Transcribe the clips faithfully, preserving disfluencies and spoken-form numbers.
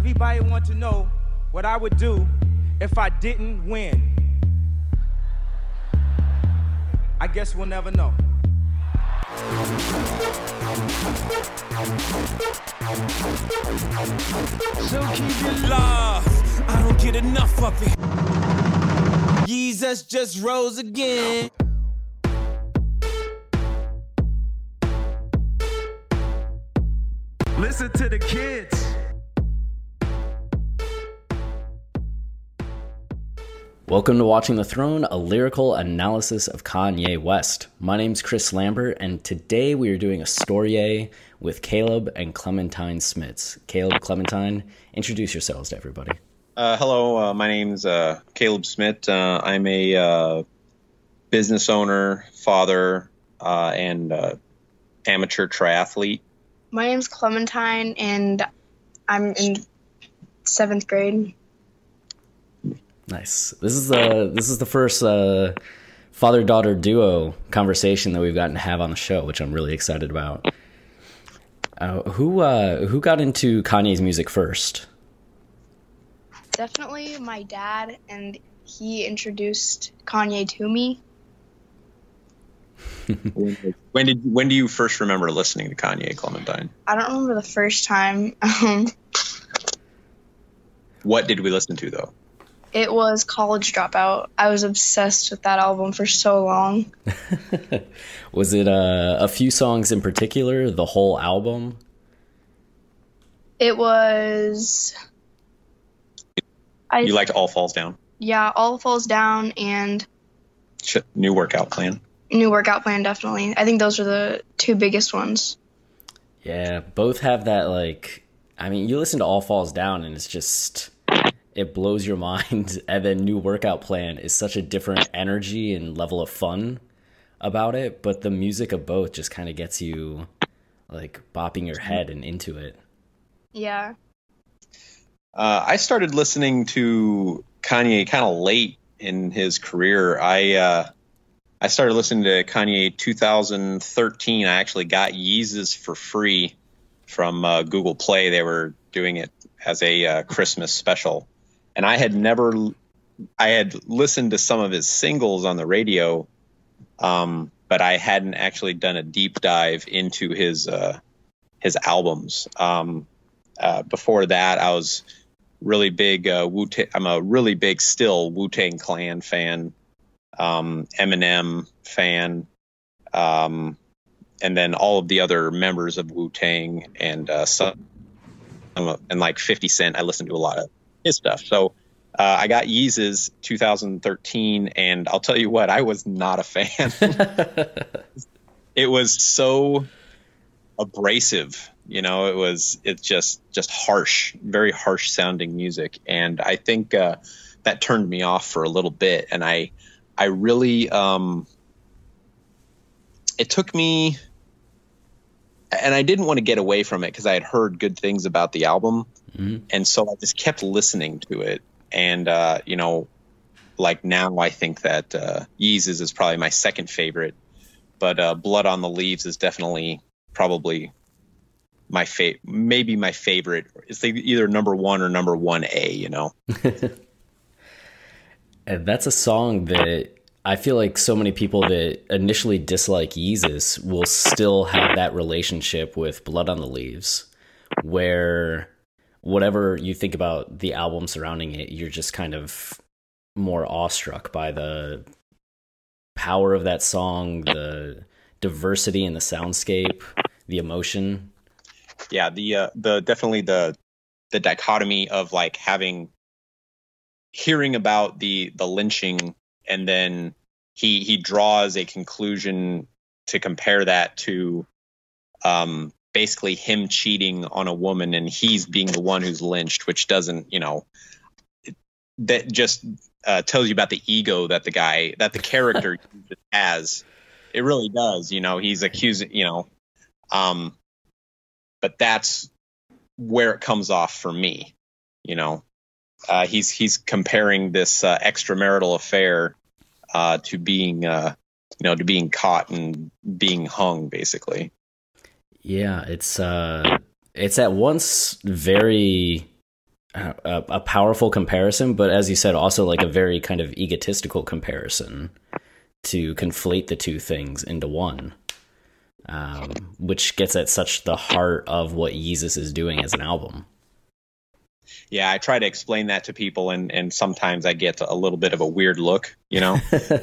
Everybody want to know what I would do if I didn't win. I guess we'll never know. So keep it love, I don't get enough of it. Jesus just rose again. Listen to the kids. Welcome to Watching the Throne, a lyrical analysis of Kanye West. My name's Chris Lambert, and today we are doing a story with Caleb and Clementine Smits. Caleb, Clementine, introduce yourselves to everybody. Uh, hello, uh, my name's uh, Caleb Smit. Uh, I'm a uh, business owner, father, uh, and uh, amateur triathlete. My name's Clementine, and I'm in seventh grade. Nice. This is the this is the first uh, father-daughter duo conversation that we've gotten to have on the show, which I'm really excited about. Uh, who uh, who got into Kanye's music first? Definitely my dad, and he introduced Kanye to me. When did when do you first remember listening to Kanye, Clementine? I don't remember the first time. Um, what did we listen to though? It was College Dropout. I was obsessed with that album for so long. Was it uh, a few songs in particular, the whole album? It was... I, you liked All Falls Down? Yeah, All Falls Down and... New Workout Plan. New Workout Plan, definitely. I think those are the two biggest ones. Yeah, both have that, like... I mean, you listen to All Falls Down and it's just... It blows your mind, and then New Workout Plan is such a different energy and level of fun about it, but the music of both just kind of gets you, like, bopping your head and into it. Yeah. Uh, I started listening to Kanye kind of late in his career. I uh, I started listening to Kanye two thousand thirteen. I actually got Yeezus for free from uh, Google Play. They were doing it as a uh, Christmas special. And I had never, I had listened to some of his singles on the radio, um, but I hadn't actually done a deep dive into his uh, his albums. Um, uh, before that, I was really big. Uh, Wu-Tang, I'm a really big still Wu-Tang Clan fan, um, Eminem fan, um, and then all of the other members of Wu-Tang and uh, some and like fifty Cent. I listened to a lot of his stuff. So uh, I got Yeezus two thousand thirteen, and I'll tell you what, I was not a fan. It was so abrasive, you know. It was it's just just harsh, very harsh sounding music, and I think uh, that turned me off for a little bit. And I I really um, it took me, and I didn't want to get away from it because I had heard good things about the album. Mm-hmm. And so I just kept listening to it. And, uh, you know, like now I think that uh, Yeezus is probably my second favorite. But uh, Blood on the Leaves is definitely probably my fa- maybe my favorite. It's like either number one or number one A, you know. And that's a song that I feel like so many people that initially dislike Yeezus will still have that relationship with Blood on the Leaves, where whatever you think about the album surrounding it, you're just kind of more awestruck by the power of that song, the diversity in the soundscape, the emotion. Yeah, the uh, the definitely the the dichotomy of like having hearing about the the lynching, and then he he draws a conclusion to compare that to um basically him cheating on a woman and he's being the one who's lynched, which doesn't, you know, that just uh, tells you about the ego that the guy, that the character has. It really does, you know, he's accusing, you know, um, but that's where it comes off for me, you know. Uh, he's he's comparing this uh, extramarital affair uh, to being, uh, you know, to being caught and being hung, basically. Yeah, it's uh, it's at once very a, a powerful comparison, but as you said, also like a very kind of egotistical comparison to conflate the two things into one, um, which gets at such the heart of what Yeezus is doing as an album. Yeah, I try to explain that to people, and, and sometimes I get a little bit of a weird look, you know.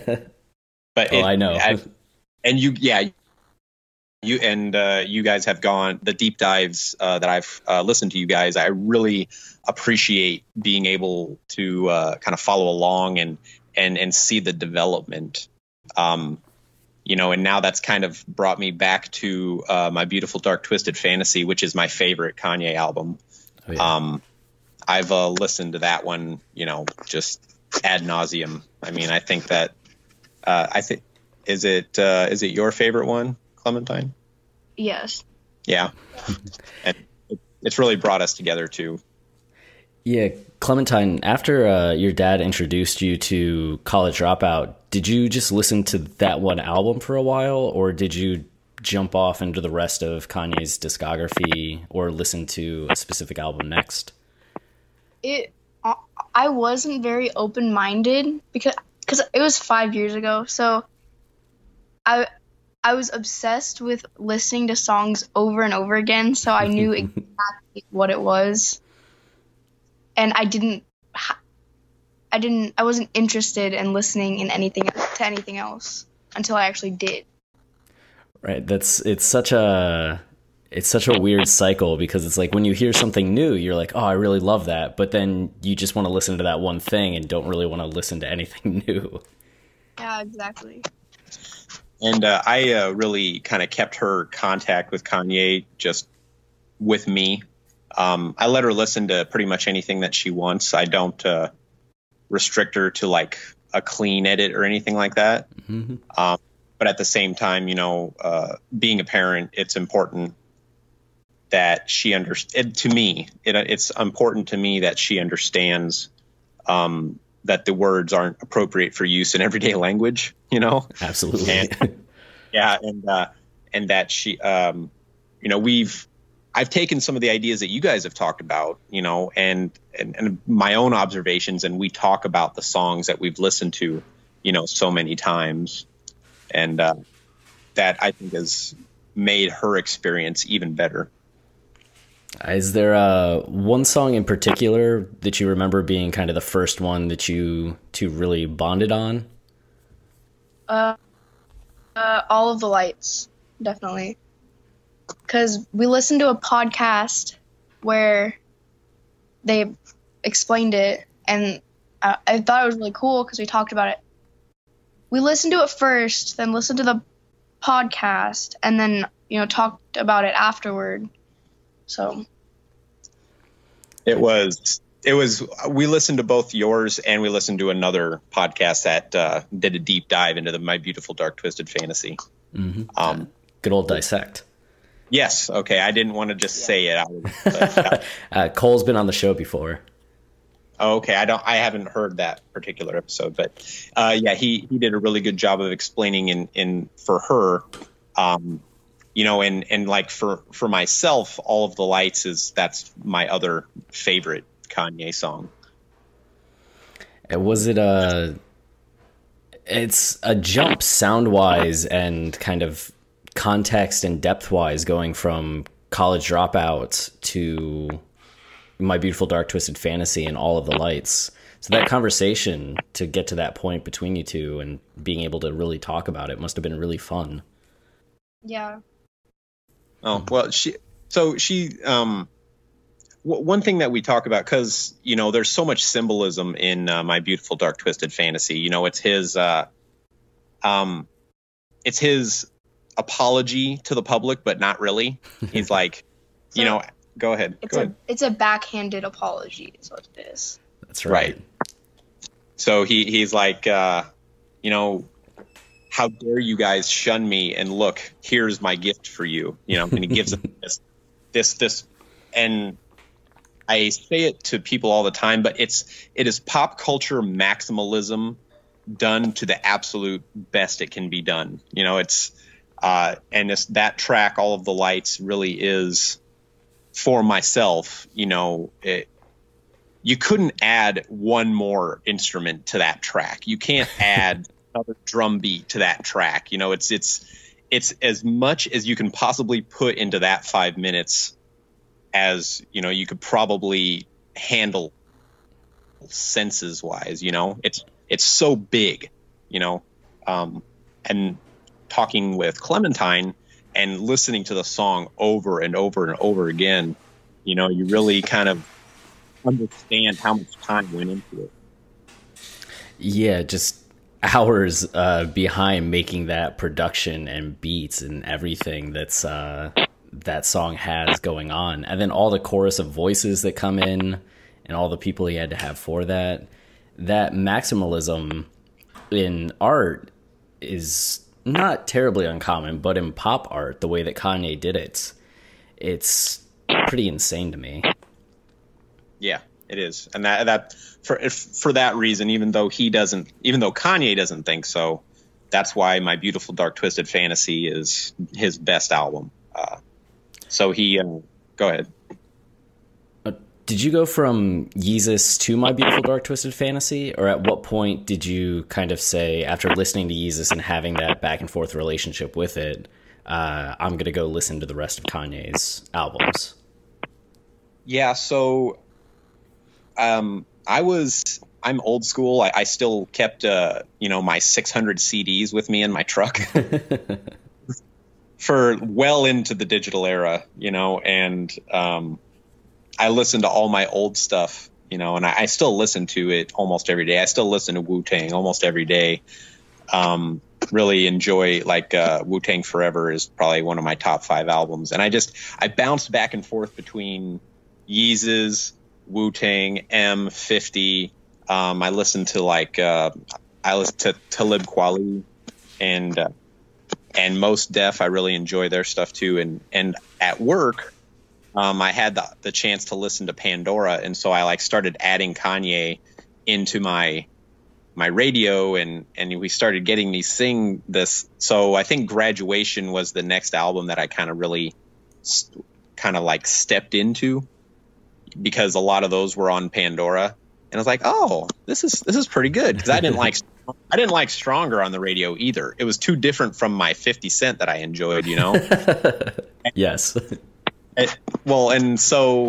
But oh, it, I know. I, and you, yeah, you and uh, you guys have gone the deep dives uh, that I've uh, listened to. You guys, I really appreciate being able to uh, kind of follow along and and and see the development. Um, you know, and now that's kind of brought me back to uh, My Beautiful Dark Twisted Fantasy, which is my favorite Kanye album. Oh, yeah. Um, I've uh, listened to that one, you know, just ad nauseum. I mean, I think that, uh, I think, is it, uh, is it your favorite one, Clementine? Yes. Yeah. And it, it's really brought us together too. Yeah. Clementine, after uh, your dad introduced you to College Dropout, did you just listen to that one album for a while, or did you jump off into the rest of Kanye's discography or listen to a specific album next? It, I wasn't very open-minded because because it was five years ago. So I I was obsessed with listening to songs over and over again. So I knew exactly what it was, and I didn't I didn't I wasn't interested in listening in anything to anything else until I actually did. Right. That's it's such a it's such a weird cycle, because it's like when you hear something new, you're like, oh, I really love that. But then you just want to listen to that one thing and don't really want to listen to anything new. Yeah, exactly. And uh, I uh, really kind of kept her contact with Kanye just with me. Um, I let her listen to pretty much anything that she wants. I don't uh, restrict her to like a clean edit or anything like that. Mm-hmm. Um, but at the same time, you know, uh, being a parent, it's important that she understands. To me, it, it's important to me that she understands um, that the words aren't appropriate for use in everyday language. You know, absolutely. And, yeah, and uh, and that she, um, you know, we've I've taken some of the ideas that you guys have talked about, you know, and and, and my own observations, and we talk about the songs that we've listened to, you know, so many times, and uh, that I think has made her experience even better. Is there uh, one song in particular that you remember being kind of the first one that you two really bonded on? Uh, uh, All of the Lights, definitely. Because we listened to a podcast where they explained it, and I, I thought it was really cool because we talked about it. We listened to it first, then listened to the podcast, and then, you know, talked about it afterward. So it was, it was, we listened to both yours and we listened to another podcast that uh, did a deep dive into the My Beautiful Dark Twisted Fantasy. Mm-hmm. Um, Good old Dissect. Yes. Okay. I didn't want to just yeah. say it out. But, uh, uh, Cole's been on the show before. Oh, okay. I don't, I haven't heard that particular episode, but uh, yeah, he, he did a really good job of explaining in, in for her, um, you know, and, and like for, for myself, All of the Lights is, that's my other favorite Kanye song. Was it a, it's a jump sound wise and kind of context and depth wise going from College Dropout to My Beautiful Dark Twisted Fantasy and All of the Lights. So that conversation to get to that point between you two and being able to really talk about it must have been really fun. Yeah. Oh, well, she, so she, um, w- one thing that we talk about, cause you know, there's so much symbolism in uh, My Beautiful Dark Twisted Fantasy. You know, it's his, uh, um, it's his apology to the public, but not really. He's like, so, you know, go ahead. It's go a, ahead. It's a backhanded apology is what it is. That's right. Right. So he, he's like, uh, you know, how dare you guys shun me, and look, here's my gift for you, you know, and he gives them this, this, this, and I say it to people all the time, but it's, it is pop culture maximalism done to the absolute best it can be done. You know, it's, uh, and it's that track, All of the Lights, really is for myself, you know, it, you couldn't add one more instrument to that track. You can't add another drum beat to that track. You know, it's it's it's as much as you can possibly put into that five minutes as, you know, you could probably handle senses wise. You know, it's it's so big, you know. Um, and talking with Clementine and listening to the song over and over and over again, you know, you really kind of understand how much time went into it. Yeah, just hours uh, behind making that production and beats and everything that's uh, that song has going on. And then all the chorus of voices that come in and all the people he had to have for that. That maximalism in art is not terribly uncommon, but in pop art, the way that Kanye did it, it's pretty insane to me. Yeah, it is. And that that for if, for that reason, even though he doesn't, even though Kanye doesn't think so, that's why My Beautiful Dark Twisted Fantasy is his best album. Uh, so he, uh, go ahead. Uh, did you go from Yeezus to My Beautiful Dark Twisted Fantasy? Or at what point did you kind of say, after listening to Yeezus and having that back and forth relationship with it, uh, I'm going to go listen to the rest of Kanye's albums? Yeah, so um, I was, I'm old school. I, I still kept, uh, you know, my six hundred C Ds with me in my truck for well into the digital era, you know, and um, I listened to all my old stuff, you know, and I, I still listen to it almost every day. I still listen to Wu-Tang almost every day. Um, really enjoy, like, uh, Wu-Tang Forever is probably one of my top five albums. And I just, I bounced back and forth between Yeezus, Wu-Tang, M, fifty. Um, I listened to, like, uh, I listened to Talib Kweli and, uh, and Mos Def. I really enjoy their stuff too. And, and at work, um, I had the, the chance to listen to Pandora. And so I like started adding Kanye into my, my radio, and, and we started getting these thing this. So I think Graduation was the next album that I kind of really st- kind of like stepped into, because a lot of those were on Pandora, and I was like, oh, this is, this is pretty good. Cause I didn't like, I didn't like Stronger on the radio either. It was too different from my fifty Cent that I enjoyed, you know? Yes. It, well, and so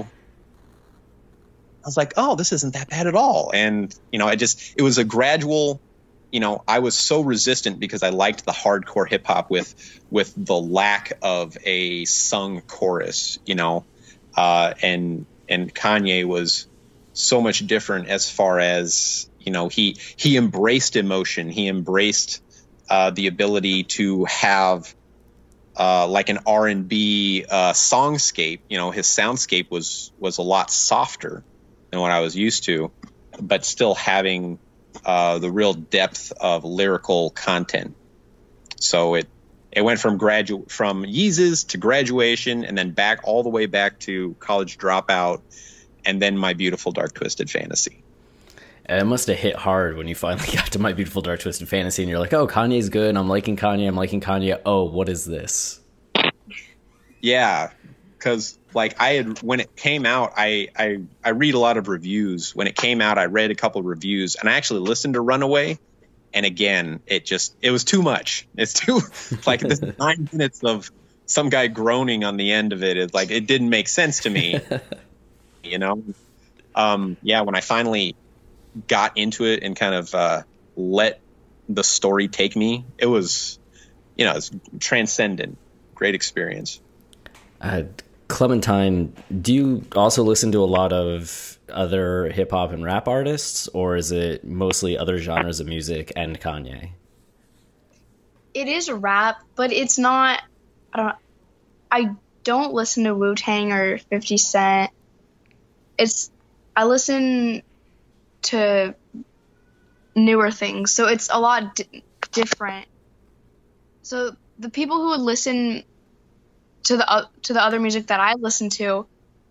I was like, oh, this isn't that bad at all. And, you know, I just, it was a gradual, you know, I was so resistant because I liked the hardcore hip hop with, with the lack of a sung chorus, you know, uh, and, and Kanye was so much different as far as, you know, he, he embraced emotion. He embraced, uh, the ability to have, uh, like an R and B, uh, songscape. You know, his soundscape was, was a lot softer than what I was used to, but still having, uh, the real depth of lyrical content. So it, it went from gradu- from Yeezus to Graduation, and then back all the way back to College Dropout, and then My Beautiful Dark Twisted Fantasy. And it must have hit hard when you finally got to My Beautiful Dark Twisted Fantasy, and you're like, oh, Kanye's good. I'm liking Kanye. I'm liking Kanye. Oh, what is this? Yeah, because like I had, when it came out, I, I I read a lot of reviews. When it came out, I read a couple of reviews, and I actually listened to Runaway. And again, it just, it was too much. It's too, like, this nine minutes of some guy groaning on the end of it. It like, it didn't make sense to me, you know? Um, yeah, when I finally got into it and kind of uh, let the story take me, it was, you know, it's transcendent. Great experience. Uh, Clementine, do you also listen to a lot of other hip hop and rap artists, or is it mostly other genres of music and Kanye? It is rap, but it's not, I don't, I don't listen to Wu-Tang or fifty Cent. It's, I listen to newer things, so it's a lot di- different. So the people who would listen to the uh, to the other music that I listen to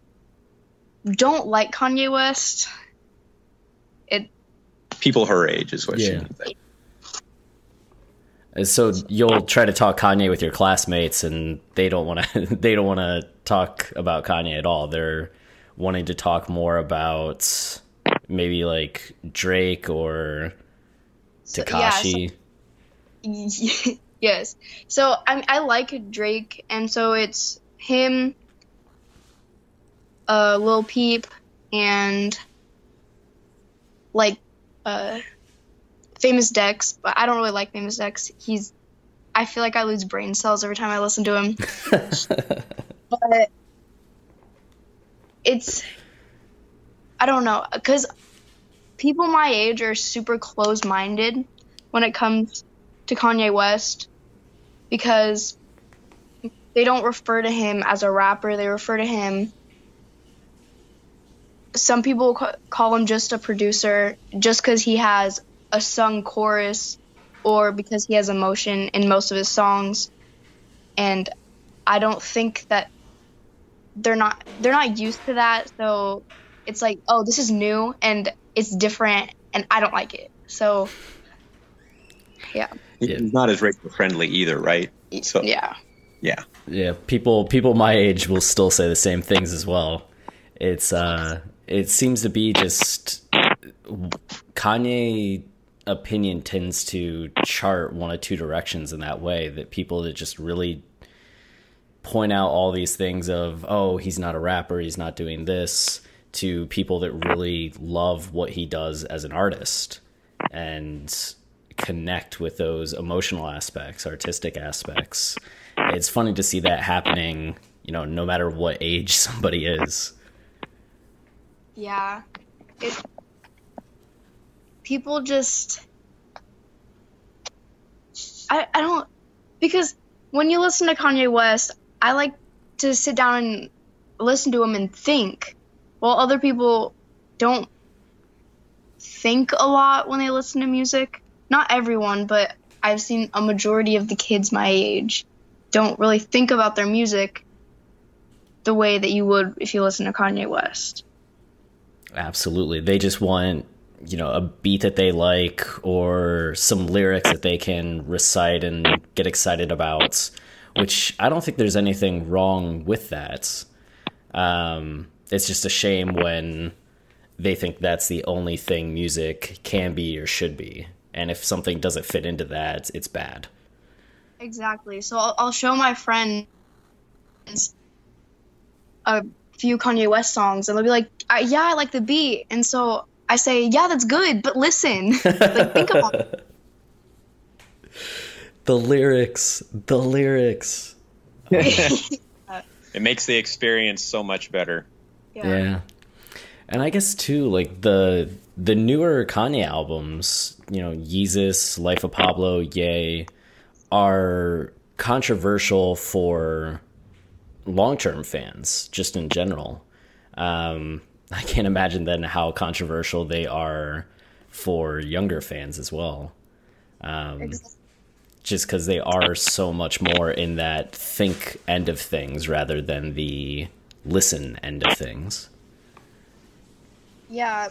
don't like Kanye West. It people her age is what yeah. she means. And so you'll try to talk Kanye with your classmates, and they don't want to. They don't want to talk about Kanye at all. They're wanting to talk more about maybe like Drake or So- yeah, so- Tekashi. yes. So I I like Drake, and so it's him, uh, Lil Peep, and like uh, Famous Dex. But I don't really like Famous Dex. He's I feel like I lose brain cells every time I listen to him. But it's I don't know, because people my age are super close-minded when it comes to Kanye West, because they don't refer to him as a rapper. They refer to him, some people ca- call him just a producer just because he has a sung chorus or because he has emotion in most of his songs. And I don't think that they're not they're not used to that, so it's like, oh, this is new and it's different and I don't like it. So yeah. Yeah. He's not as radio friendly either, right? So Yeah. yeah. Yeah, people people my age will still say the same things as well. It's uh it seems to be just Kanye opinion tends to chart one of two directions in that way, that people that just really point out all these things of, oh, he's not a rapper, he's not doing this, to people that really love what he does as an artist and connect with those emotional aspects, artistic aspects. It's funny to see that happening, you know, no matter what age somebody is. Yeah. It people just I I don't because when you listen to Kanye West, I like to sit down and listen to him and think. While other people don't think a lot when they listen to music. Not everyone, but I've seen a majority of the kids my age don't really think about their music the way that you would if you listen to Kanye West. Absolutely. They just want, you know, a beat that they like or some lyrics that they can recite and get excited about, which I don't think there's anything wrong with that. Um, it's just a shame when they think that's the only thing music can be or should be. And if something doesn't fit into that, it's bad. Exactly. So I'll, I'll show my friends a few Kanye West songs, and they'll be like, I, "Yeah, I like the beat." And so I say, "Yeah, that's good, but listen, like think about it." The lyrics, the lyrics. It makes the experience so much better. Yeah. Yeah. And I guess too, like the the newer Kanye albums, you know, Yeezus, Life of Pablo, Ye, are controversial for long-term fans, just in general. Um, I can't imagine then how controversial they are for younger fans as well. Um, Exactly. just because they are so much more in that think end of things rather than the listen end of things. Yeah.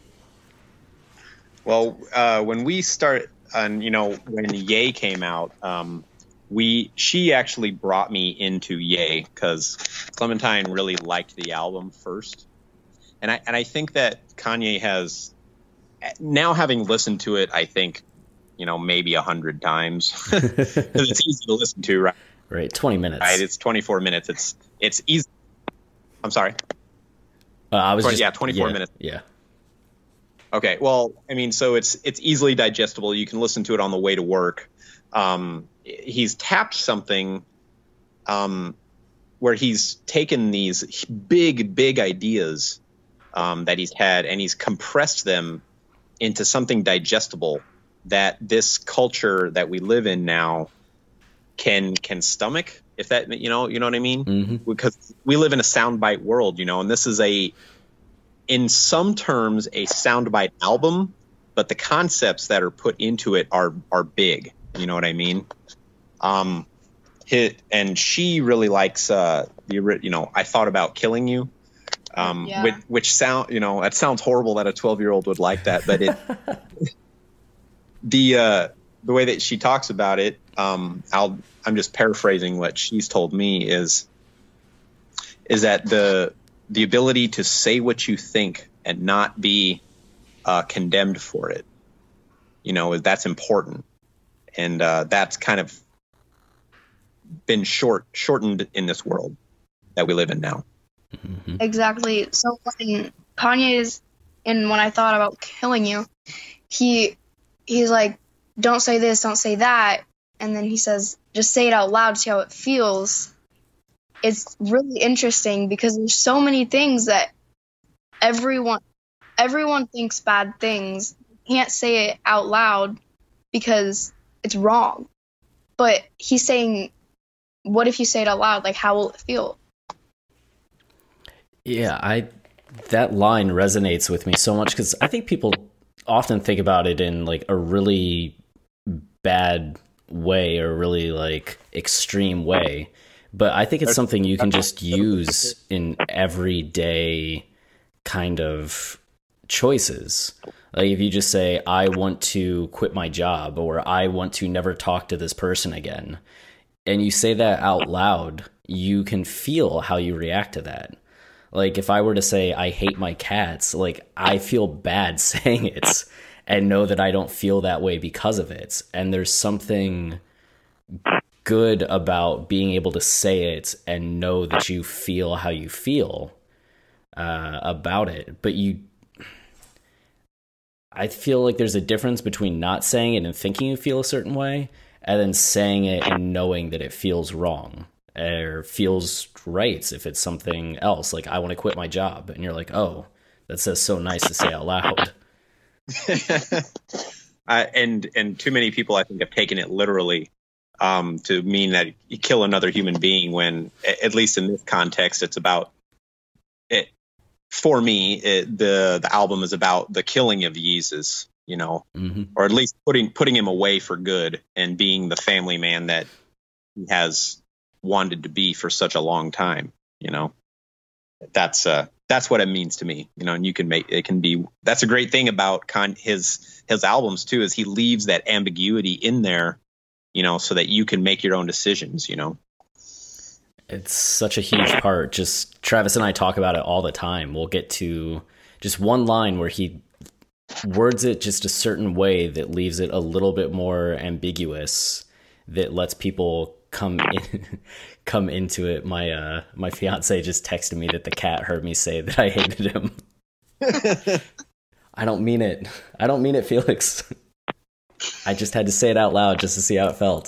Well, uh, when we start, and you know, when Ye came out, um, we she actually brought me into Ye because Clementine really liked the album first, and I and I think that Kanye has now, having listened to it, I think, you know, maybe a hundred times because it's easy to listen to, right? Right, twenty minutes. Right, it's twenty-four minutes. It's it's easy. I'm sorry. Uh, I was Twenty- just, yeah, twenty-four yeah, minutes. Yeah. Okay, well, I mean, so it's it's easily digestible. You can listen to it on the way to work. Um, he's tapped something um, where he's taken these big, big ideas um, that he's had, and he's compressed them into something digestible that this culture that we live in now can can stomach. If that, you know, you know what I mean? Mm-hmm. Because we live in a soundbite world, you know, and this is a, in some terms, a soundbite album, but the concepts that are put into it are are big. You know what I mean? Um, hit and she really likes uh the ori- you know, I Thought About Killing You, um, Yeah. which, which sound you know that sounds horrible that a twelve year old would like that, but it the uh, the way that she talks about it, um, I'll I'm just paraphrasing what she's told me is is that the the ability to say what you think and not be uh, condemned for it. You know, that's important. And uh, that's kind of been short shortened in this world that we live in now. Mm-hmm. Exactly. So when Kanye is, and when I thought about killing you, he he's like, don't say this, don't say that. And then he says, just say it out loud, see how it feels. It's really interesting because there's so many things that everyone everyone thinks bad things. You can't say it out loud because it's wrong. But he's saying, what if you say it out loud? Like, how will it feel? Yeah, I that line resonates with me so much because I think people often think about it in like a really bad way or really like extreme way. But I think it's something you can just use in everyday kind of choices. Like if you just say, I want to quit my job, or I want to never talk to this person again, and you say that out loud, you can feel how you react to that. Like if I were to say, I hate my cats, like I feel bad saying it and know that I don't feel that way because of it. And there's something good about being able to say it and know that you feel how you feel uh, about it. But you, I feel like there's a difference between not saying it and thinking you feel a certain way, and then saying it and knowing that it feels wrong or feels right if it's something else. Like, I want to quit my job. And you're like, oh, that says so nice to say out loud. uh, and and too many people, I think, have taken it literally um, to mean that you kill another human being when, at least in this context, it's about it. For me, it, the the album is about the killing of Yeezus, you know, mm-hmm. or at least putting putting him away for good and being the family man that he has wanted to be for such a long time. You know, that's uh that's what it means to me. You know, and you can make it can be. That's a great thing about con, his his albums too, is he leaves that ambiguity in there, you know, so that you can make your own decisions. You know. It's such a huge part. Just Travis and I talk about it all the time. We'll get to just one line where he words it just a certain way that leaves it a little bit more ambiguous, that lets people come in, come into it. My uh, my fiance just texted me that the cat heard me say that I hated him. I don't mean it. I don't mean it, Felix. I just had to say it out loud just to see how it felt.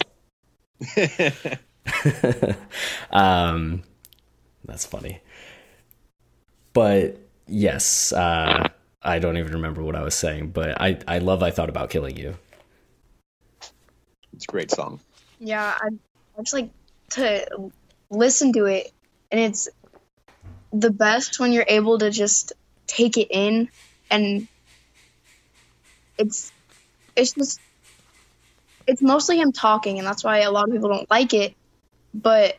um, that's funny. But yes, uh, I don't even remember what I was saying, but I, I love I Thought About Killing You. It's a great song. Yeah, I, I just like to listen to it, and it's the best when you're able to just take it in, and it's it's just it's mostly him talking, and that's why a lot of people don't like it. But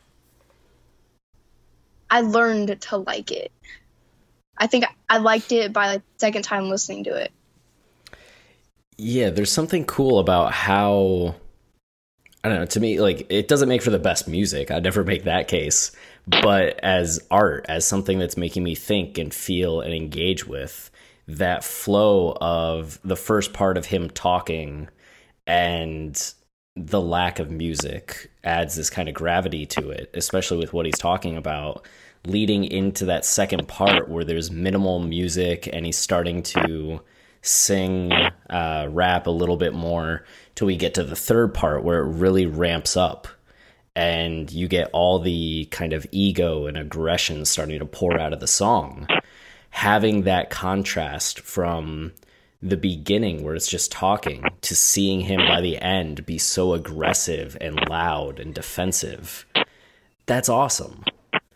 I learned to like it. I think I liked it by like the second time listening to it. Yeah, there's something cool about how, I don't know, to me, like, it doesn't make for the best music. I'd never make that case. But as art, as something that's making me think and feel and engage with, that flow of the first part of him talking and the lack of music adds this kind of gravity to it, especially with what he's talking about, leading into that second part where there's minimal music and he's starting to sing, uh, rap a little bit more till we get to the third part where it really ramps up and you get all the kind of ego and aggression starting to pour out of the song. Having that contrast from the beginning where it's just talking to seeing him by the end be so aggressive and loud and defensive, that's awesome.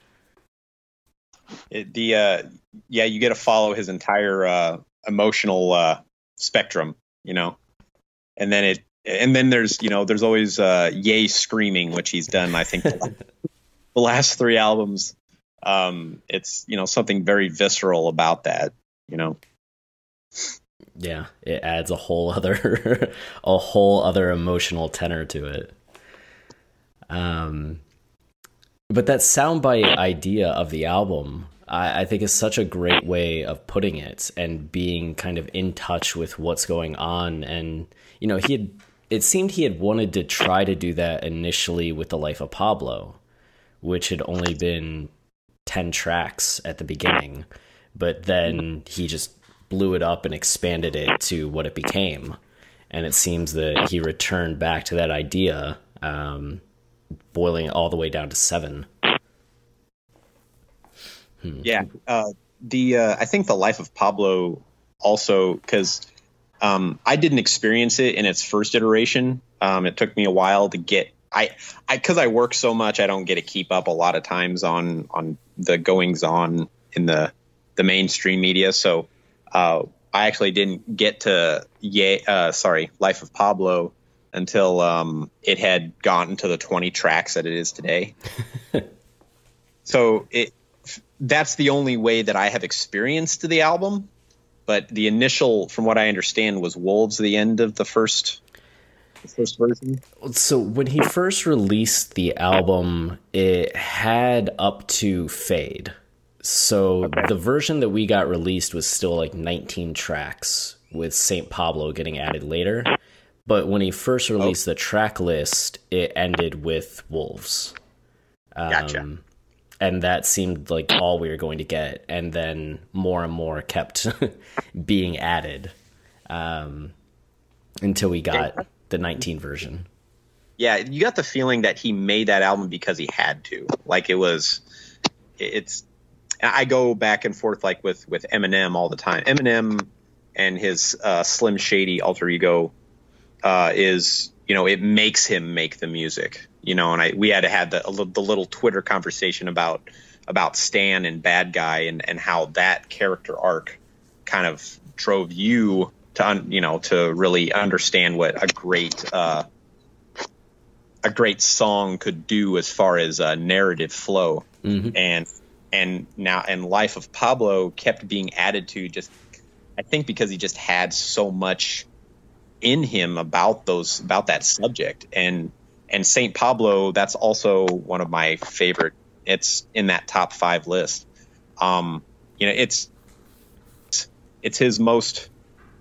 It, the uh, yeah, you get to follow his entire uh, emotional uh, spectrum, you know, and then it and then there's you know there's always uh, Ye screaming, which he's done. I think the last three albums, um, it's you know something very visceral about that, you know. Yeah, it adds a whole other a whole other emotional tenor to it. Um, but that soundbite idea of the album, I, I think is such a great way of putting it, and being kind of in touch with what's going on. And, you know, he had, it seemed he had wanted to try to do that initially with The Life of Pablo, which had only been ten tracks at the beginning, but then he just blew it up and expanded it to what it became. And it seems that he returned back to that idea, um, boiling it all the way down to seven. Hmm. Yeah. Uh, the, uh, I think The Life of Pablo also, cause, um, I didn't experience it in its first iteration. Um, it took me a while to get, I, I, cause I work so much, I don't get to keep up a lot of times on, on the goings on in the, the mainstream media. So, uh, I actually didn't get to, yeah, uh, sorry, Life of Pablo until, um, it had gotten to the twenty tracks that it is today. So it, that's the only way that I have experienced the album. But the initial, from what I understand, was Wolves, the end of the first, the first version. So when he first released the album, it had up to Fade. So okay. The version that we got released was still like nineteen tracks, with Saint Pablo getting added later. But when he first released oh. the track list, it ended with Wolves. Um, gotcha. And that seemed like all we were going to get. And then more and more kept being added um, until we got the nineteen version. Yeah, you got the feeling that he made that album because he had to. Like it was, it's, I go back and forth like with, with Eminem all the time. Eminem and his uh, Slim Shady alter ego uh, is, you know, it makes him make the music, you know, and I, we had to have the, the little Twitter conversation about, about Stan and Bad Guy, and, and how that character arc kind of drove you to, un, you know, to really understand what a great, uh, a great song could do as far as a narrative flow. Mm-hmm. And, and now, and Life of Pablo kept being added to, just, I think because he just had so much in him about those, about that subject. And, and Saint Pablo, that's also one of my favorite. It's in that top five list. Um, you know, it's, it's his most,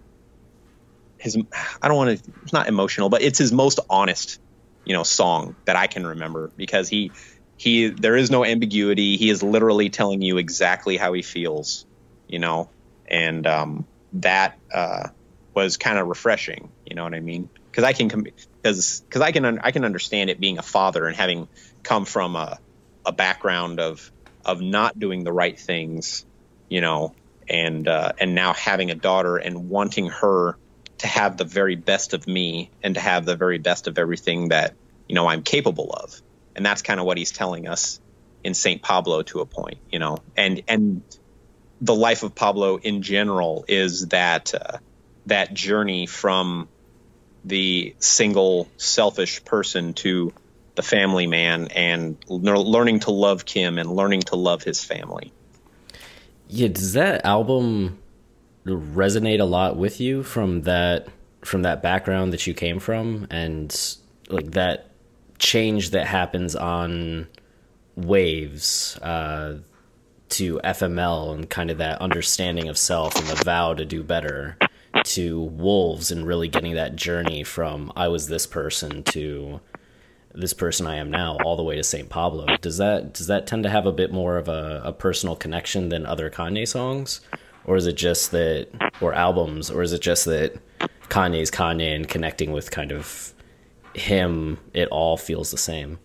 his, I don't want to, it's not emotional, but it's his most honest, you know, song that I can remember, because he, he, there is no ambiguity. He is literally telling you exactly how he feels, you know, and, um, that, uh, was kind of refreshing, you know what I mean? Cause I can, cause, cause I can, un- I can understand it being a father and having come from a, a background of, of not doing the right things, you know, and, uh, and now having a daughter and wanting her to have the very best of me and to have the very best of everything that, you know, I'm capable of. And that's kind of what he's telling us in Saint Pablo to a point, you know, and, and the Life of Pablo in general is that, uh, that journey from the single selfish person to the family man, and le- learning to love Kim and learning to love his family. Yeah. Does that album resonate a lot with you from that, from that background that you came from, and like that change that happens on Waves uh, to F M L, and kind of that understanding of self and the vow to do better, to Wolves, and really getting that journey from I was this person to this person I am now, all the way to Saint Pablo? Does that does that tend to have a bit more of a, a personal connection than other Kanye songs? Or is it just that, or albums, or is it just that Kanye's Kanye and connecting with kind of him, it all feels the same?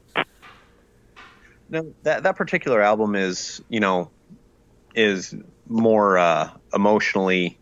No, that that particular album is, you know, is more uh, emotionally,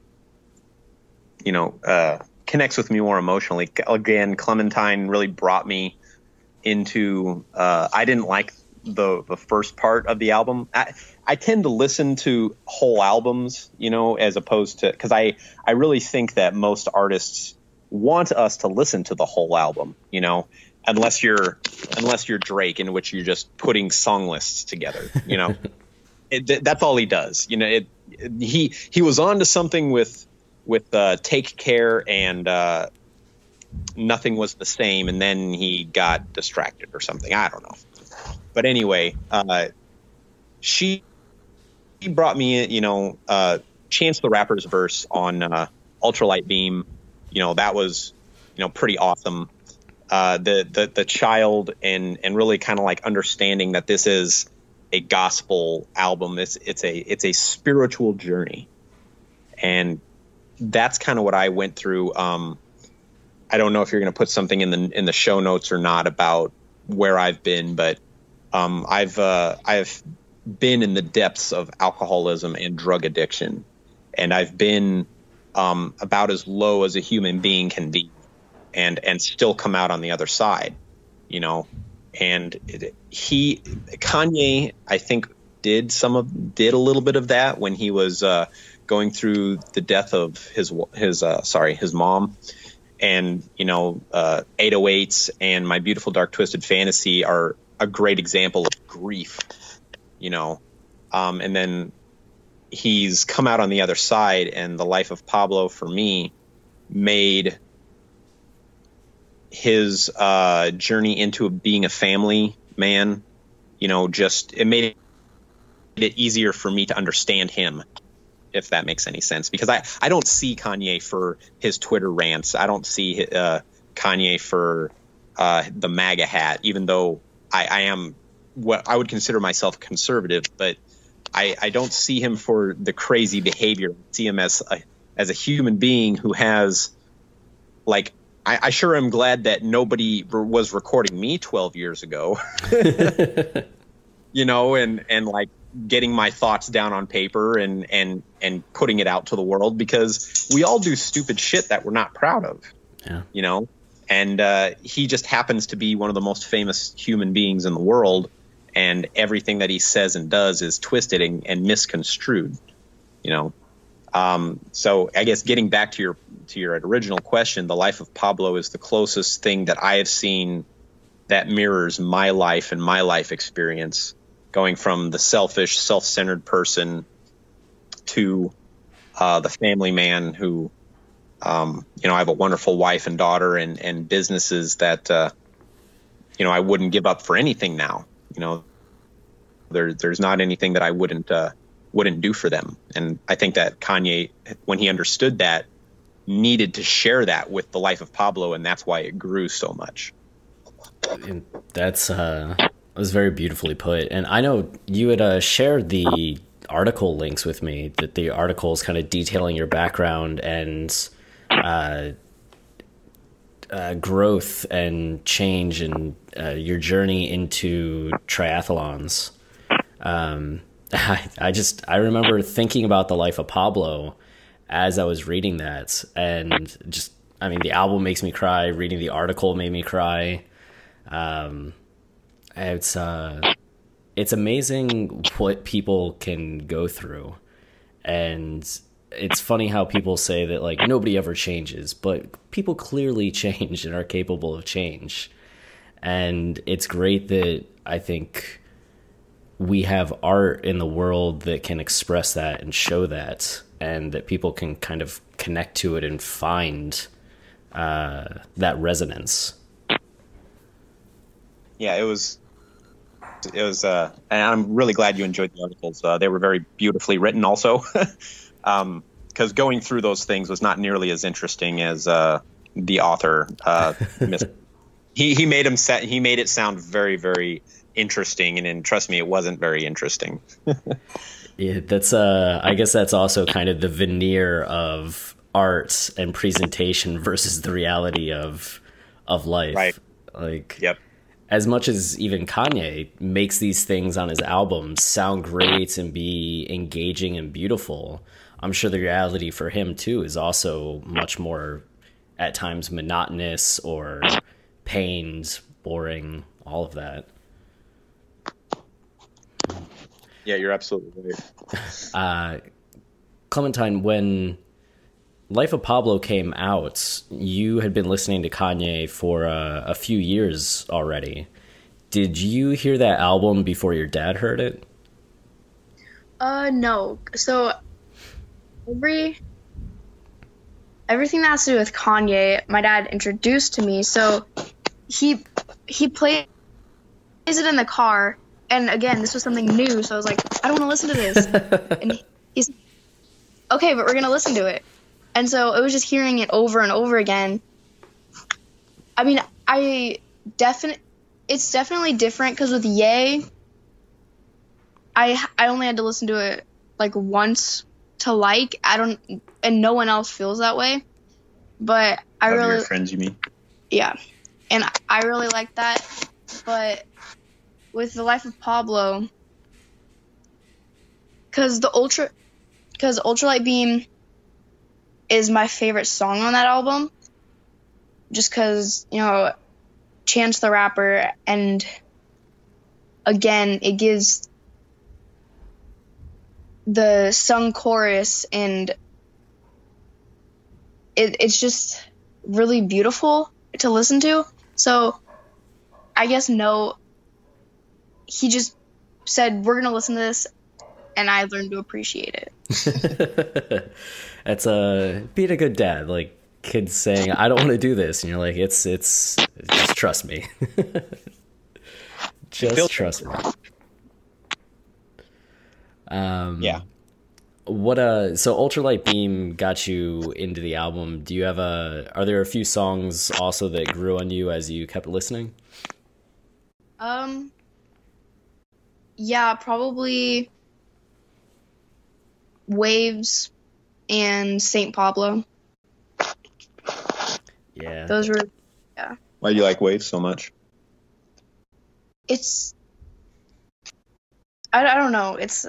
you know, uh, connects with me more emotionally. Again, Clementine really brought me into. Uh, I didn't like the the first part of the album. I, I tend to listen to whole albums, you know, as opposed to, because I I really think that most artists want us to listen to the whole album, you know, unless you're unless you're Drake, in which you're just putting song lists together, you know. it, that's all he does, you know. It, it he he was on to something with with uh, Take Care and uh, Nothing Was the Same, and then he got distracted or something. I don't know. But anyway, uh, she he brought me, you know, uh, Chance the Rapper's verse on uh, Ultralight Beam. You know, that was, you know, pretty awesome. Uh, the, the, the child and, and really kind of like understanding that this is a gospel album. It's, it's a, it's a spiritual journey. And that's kind of what I went through. Um, I don't know if you're going to put something in the, in the show notes or not about where I've been, but um, I've, uh, I've been in the depths of alcoholism and drug addiction. And I've been um, about as low as a human being can be, and and still come out on the other side, you know. And it, he, Kanye, I think did some of did a little bit of that when he was uh, going through the death of his his uh, sorry his mom, and you know, uh, eight oh eights and My Beautiful Dark Twisted Fantasy are a great example of grief, you know. Um, and then he's come out on the other side, and The Life of Pablo for me made his uh, journey into being a family man, you know, just it made it easier for me to understand him, if that makes any sense, because I, I don't see Kanye for his Twitter rants. I don't see uh, Kanye for uh, the MAGA hat, even though I, I am what I would consider myself conservative, but I, I don't see him for the crazy behavior. I see him as a, as a human being who has, like, I, I sure am glad that nobody re- was recording me twelve years ago, you know, and, and like getting my thoughts down on paper and, and, and putting it out to the world, because we all do stupid shit that we're not proud of, yeah. you know, and uh, he just happens to be one of the most famous human beings in the world. And everything that he says and does is twisted and, and misconstrued, you know. Um, so I guess getting back to your to your original question, The Life of Pablo is the closest thing that I have seen that mirrors my life and my life experience, going from the selfish, self-centered person to uh, the family man who, um, you know, I have a wonderful wife and daughter and, and businesses that, uh, you know, I wouldn't give up for anything now. You know, there, there's not anything that I wouldn't uh, wouldn't do for them. And I think that Kanye, when he understood that, needed to share that with The Life of Pablo, and that's why it grew so much. And that's uh, that was very beautifully put. And I know you had uh, shared the article links with me, that the articles kind of detailing your background and uh, uh, growth and change and uh, your journey into triathlons. Um, I, I just, I remember thinking about The Life of Pablo as I was reading that, and just, I mean, the album makes me cry. Reading the article made me cry. Um, it's, uh, it's amazing what people can go through. And it's funny how people say that, like, nobody ever changes, but people clearly change and are capable of change. And it's great that I think we have art in the world that can express that and show that, and that people can kind of connect to it and find uh, that resonance. Yeah, it was, it was, uh, and I'm really glad you enjoyed the articles. Uh, they were very beautifully written also. um, because going through those things was not nearly as interesting as uh, the author. Uh, he he made him set. He made it sound very very interesting, and, and trust me, it wasn't very interesting. Yeah, that's uh, I guess that's also kind of the veneer of art and presentation versus the reality of of life. Right. Like, yep. As much as even Kanye makes these things on his albums sound great and be engaging and beautiful, I'm sure the reality for him too is also much more at times monotonous or pained, boring, all of that. Yeah, you're absolutely right. uh, Clementine, when Life of Pablo came out, you had been listening to Kanye for uh, a few years already. Did you hear that album before your dad heard it? Uh, no. So every everything that has to do with Kanye, my dad introduced to me. So he he plays it in the car, and again, this was something new, so I was like, I don't want to listen to this. And he's okay, but we're gonna listen to it. And so it was just hearing it over and over again. I mean, I definitely, it's definitely different because with Ye, I I only had to listen to it like once to like. I don't, and no one else feels that way. But I Of really, your friends, you mean? yeah, and I really like that. But with The Life of Pablo, because the Ultra, because Ultralight Beam is my favorite song on that album, just because, you know, Chance the Rapper, and again, it gives the sung chorus, and it, it's just really beautiful to listen to. So I guess no, he just said, we're going to listen to this, and I learned to appreciate it. That's a being a good dad, like kids saying, I don't want to do this, and you're like, it's it's just trust me. Just trust me. Um Yeah. What uh so Ultralight Beam got you into the album. Do you have a are there a few songs also that grew on you as you kept listening? Um yeah, probably Waves and Saint Pablo. Yeah. Those were, Why do you like Waves so much? it's, I, I don't know. It's,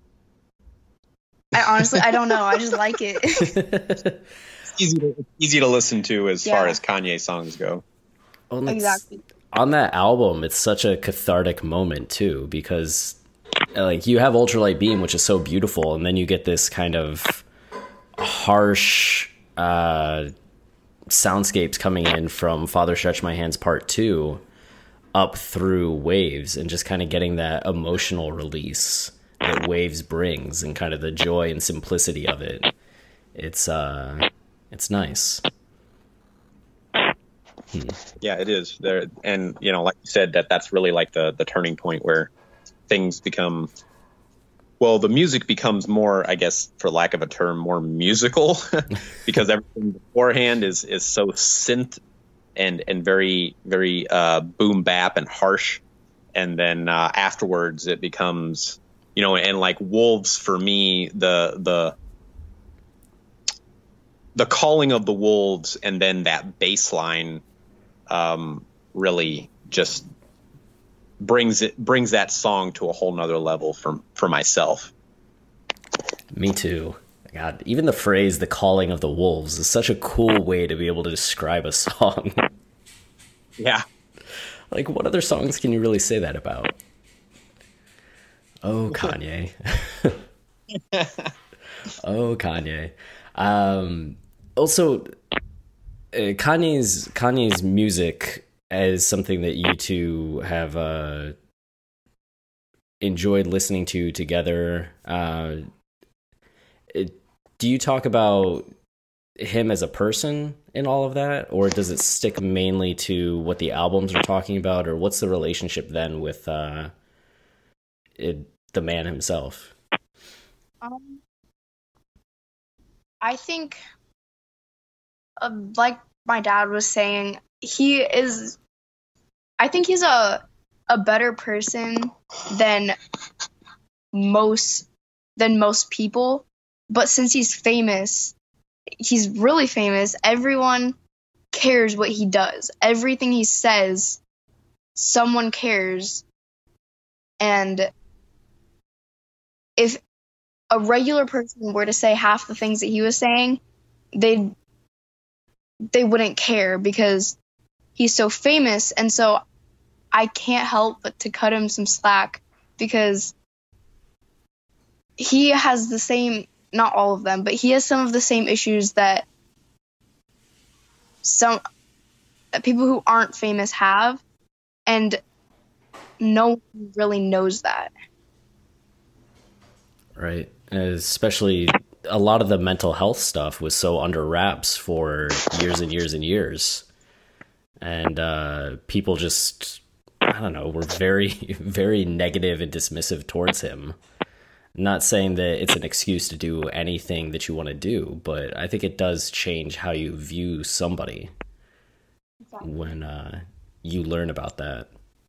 I honestly, I don't know. I just like it. It's easy to, it's easy to listen to as Yeah. far as Kanye songs go. Well, it's- Exactly. On that album, it's such a cathartic moment too, because like you have Ultralight Beam, which is so beautiful, and then you get this kind of harsh uh, soundscapes coming in from Father Stretch My Hands Part Two up through Waves, and just kind of getting that emotional release that Waves brings, and kind of the joy and simplicity of it. It's uh, it's nice. Yeah, it is there, and you know, like you said, that that's really like the the turning point where things become, well, the music becomes more, I guess, for lack of a term, more musical, because everything beforehand is is so synth and and very very uh, boom bap and harsh, and then uh, afterwards it becomes, you know, and like Wolves for me, the the the calling of the wolves, and then that bass line um, really just brings it brings that song to a whole nother level for for myself. Me too. God, even the phrase "the calling of the wolves" is such a cool way to be able to describe a song. Yeah. Like, what other songs can you really say that about? Oh, Kanye. Oh, Kanye. Um, also, uh, Kanye's Kanye's music is something that you two have uh, enjoyed listening to together. Uh, it, do you talk about him as a person in all of that, or does it stick mainly to what the albums are talking about, or what's the relationship then with uh, it, the man himself? Um, I think, uh, like my dad was saying, he is, I think he's a a better person than most than most people. But since he's famous, he's really famous. Everyone cares what he does. Everything he says, someone cares. And if a regular person were to say half the things that he was saying, they'd they wouldn't care because he's so famous. And so I can't help but to cut him some slack, because he has the same, not all of them, but he has some of the same issues that some that people who aren't famous have, and no one really knows that. Right. Especially a lot of the mental health stuff was so under wraps for years and years and years. And uh, people just I don't know, were very, very negative and dismissive towards him. Not saying that it's an excuse to do anything that you want to do, but I think it does change how you view somebody when uh, you learn about that.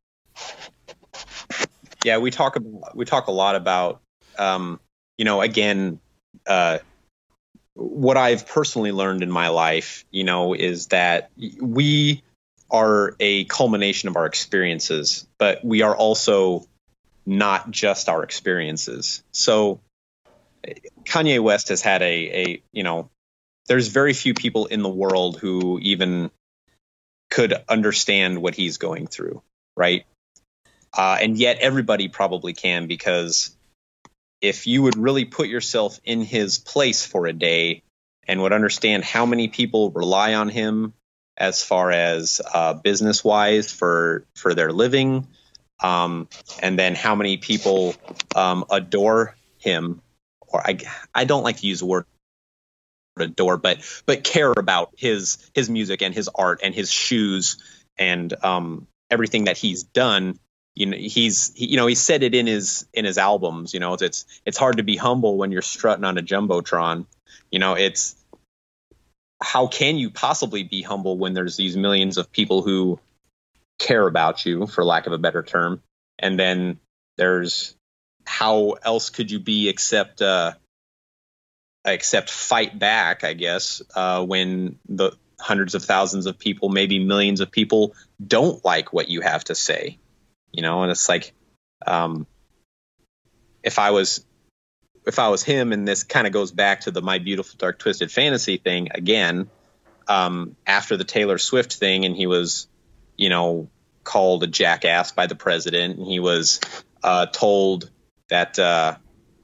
Yeah, we talk about, we talk a lot about, um, you know, again, uh, what I've personally learned in my life, you know, is that we are a culmination of our experiences, but we are also not just our experiences. So Kanye West has had a, a, you know, there's very few people in the world who even could understand what he's going through, right? Uh, and yet everybody probably can, because if you would really put yourself in his place for a day and would understand how many people rely on him as far as uh, business wise for, for their living, um, and then how many people um, adore him, or I, I don't like to use the word adore, but but care about his his music and his art and his shoes and um, everything that he's done. You know, he's he, you know he said it in his in his albums. You know, it's, it's it's hard to be humble when you're strutting on a jumbotron. You know, it's how can you possibly be humble when there's these millions of people who care about you, for lack of a better term, and then there's how else could you be except uh, except fight back, I guess, uh, when the hundreds of thousands of people, maybe millions of people, don't like what you have to say. You know, and it's like, um, if I was, if I was him, and this kind of goes back to the My Beautiful Dark Twisted Fantasy thing again, um, after the Taylor Swift thing, and he was, you know, called a jackass by the president, and he was uh, told that uh,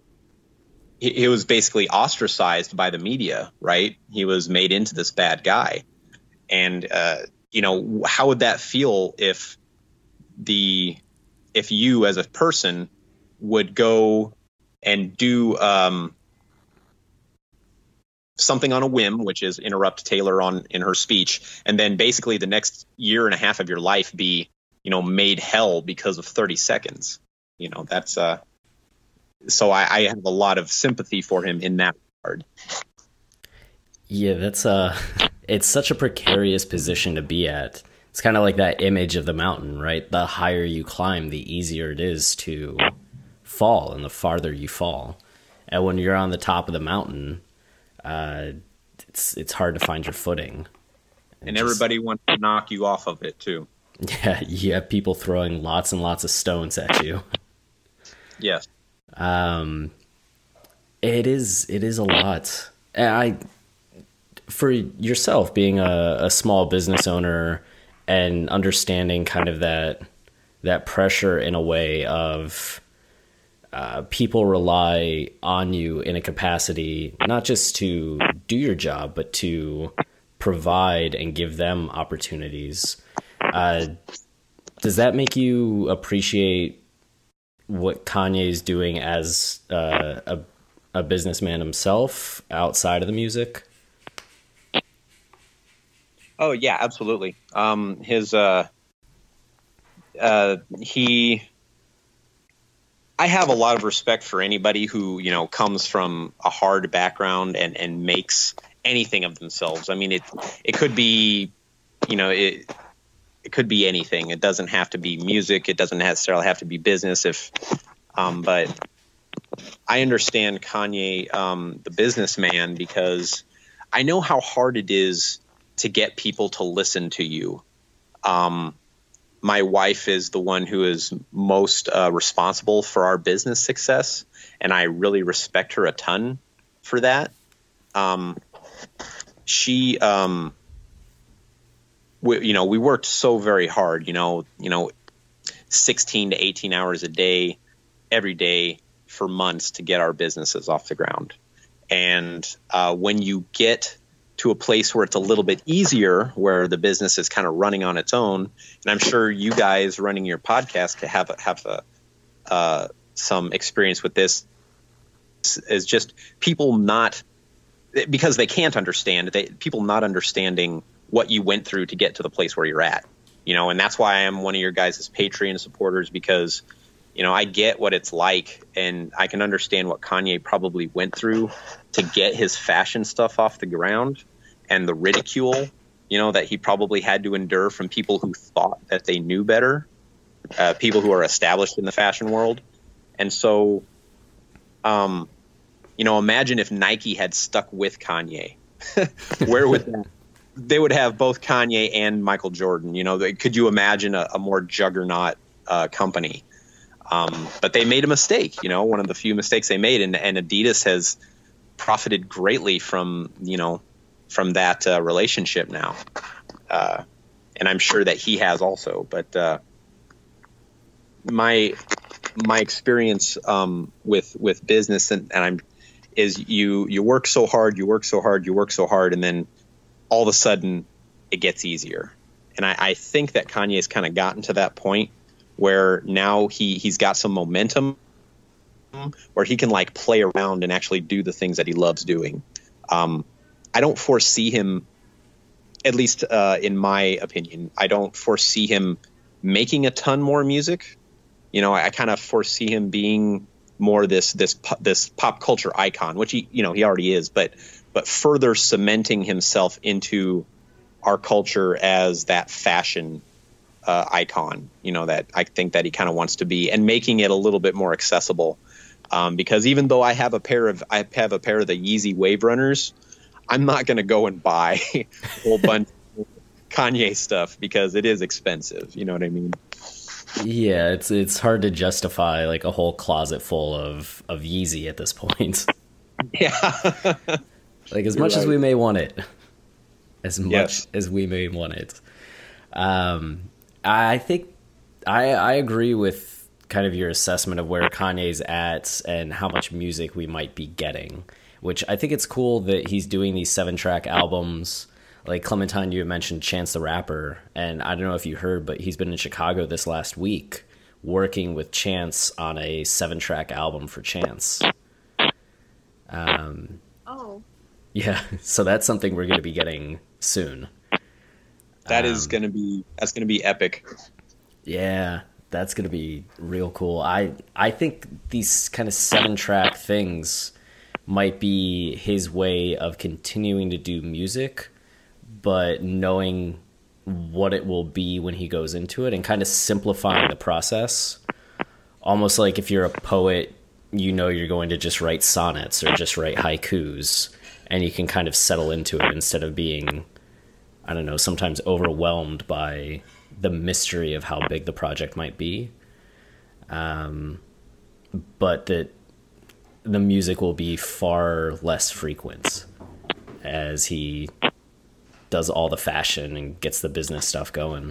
he, he was basically ostracized by the media, right? He was made into this bad guy. And, uh, you know, how would that feel if the if you as a person would go and do um, something on a whim, which is interrupt Taylor on in her speech, and then basically the next year and a half of your life be, you know, made hell because of thirty seconds. You know, that's uh, so I, I have a lot of sympathy for him in that regard. Yeah, that's uh, it's such a precarious position to be at. It's kind of like that image of the mountain, right? The higher you climb, the easier it is to fall, and the farther you fall. And when you're on the top of the mountain, uh, it's it's hard to find your footing. And, and just, everybody wants to knock you off of it too. Yeah, you have people throwing lots and lots of stones at you. Yes. Um, it is it is a lot. And I, for yourself, being a, a small business owner, and understanding kind of that that pressure in a way of uh, people rely on you in a capacity, not just to do your job, but to provide and give them opportunities. Uh, does that make you appreciate what Kanye is doing as uh, a, a businessman himself outside of the music? Oh yeah, absolutely. Um, his, uh, uh, he, I have a lot of respect for anybody who, you know, comes from a hard background and, and makes anything of themselves. I mean, it, it could be, you know, it, it could be anything. It doesn't have to be music. It doesn't necessarily have to be business. If, um, but I understand Kanye, um, the businessman, because I know how hard it is to get people to listen to you. Um, my wife is the one who is most uh, responsible for our business success, and I really respect her a ton for that. Um, she, um, we, you know, we worked so very hard, you know, you know, sixteen to eighteen hours a day, every day for months to get our businesses off the ground. And uh, when you get to a place where it's a little bit easier, where the business is kind of running on its own. And I'm sure you guys running your podcast to have a, have a, uh, some experience with this, is just people not, because they can't understand, they, people not understanding what you went through to get to the place where you're at. you know, and that's why I am one of your guys' Patreon supporters, because, you know, I get what it's like, and I can understand what Kanye probably went through to get his fashion stuff off the ground, and the ridicule, you know, that he probably had to endure from people who thought that they knew better, uh, people who are established in the fashion world. And so, um, you know, imagine if Nike had stuck with Kanye. Where would that? They would have both Kanye and Michael Jordan. You know, they, could you imagine a, a more juggernaut uh, company? Um, but they made a mistake. You know, one of the few mistakes they made, and, and Adidas has profited greatly from you know from that uh, relationship now, uh, and I'm sure that he has also. But uh, my my experience um, with with business and, and I'm is you you work so hard, you work so hard, you work so hard, and then all of a sudden it gets easier. And I, I think that Kanye's kind of gotten to that point where now he he's got some momentum where he can like play around and actually do the things that he loves doing. Um, I don't foresee him, at least uh, in my opinion, I don't foresee him making a ton more music. You know, I, I kind of foresee him being more this this this pop culture icon, which he you know he already is, but but further cementing himself into our culture as that fashion uh, icon. You know, that I think that he kind of wants to be, and making it a little bit more accessible. Um, because even though I have a pair of I have a pair of the Yeezy Wave Runners, I'm not going to go and buy a whole bunch of Kanye stuff because it is expensive. You know what I mean? Yeah, it's it's hard to justify like a whole closet full of, of Yeezy at this point. Yeah. Like as You're much right. as we may want it. As much Yes. as we may want it. Um, I think I I agree with kind of your assessment of where Kanye's at and how much music we might be getting, which I think it's cool that he's doing these seven track albums. Like Clementine, you mentioned Chance the Rapper, and I don't know if you heard, but he's been in Chicago this last week working with Chance on a seven track album for Chance. Um, Oh. yeah, so that's something we're going to be getting soon. That is Um, going to be that's going to be epic. Yeah, that's going to be real cool. I I think these kind of seven track things might be his way of continuing to do music, but knowing what it will be when he goes into it and kind of simplifying the process. Almost like if you're a poet, you know you're going to just write sonnets or just write haikus, and you can kind of settle into it instead of being, I don't know, sometimes overwhelmed by the mystery of how big the project might be. Um, but that the music will be far less frequent as he does all the fashion and gets the business stuff going.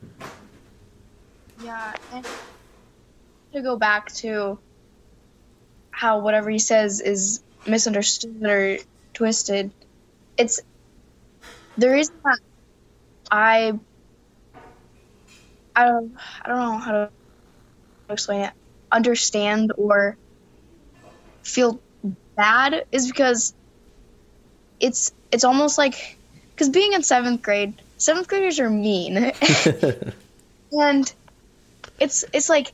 Yeah, and to go back to how whatever he says is misunderstood or twisted, it's the reason that I I don't I don't know how to explain it. Understand or feel bad is because it's it's almost like because being in seventh grade, seventh graders are mean, and it's it's like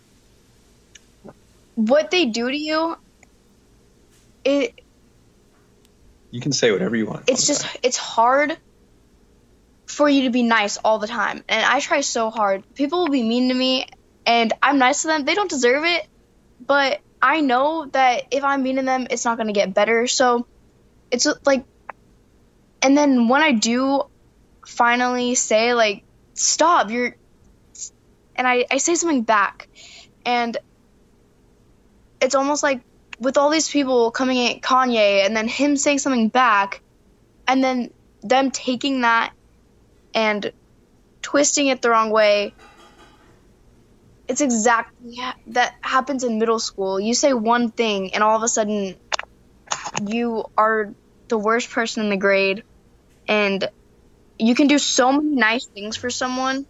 what they do to you. It You can say whatever you want. it's just it's hard for you to be nice all the time, and I try so hard. People will be mean to me, and I'm nice to them. They don't deserve it, but I know that if I'm mean to them, it's not going to get better. So it's like, and then when I do finally say like, stop, you're, and I, I say something back, and it's almost like with all these people coming at Kanye and then him saying something back, and then them taking that and twisting it the wrong way. It's exactly ha- that happens in middle school. You say one thing and all of a sudden you are the worst person in the grade, and you can do so many nice things for someone,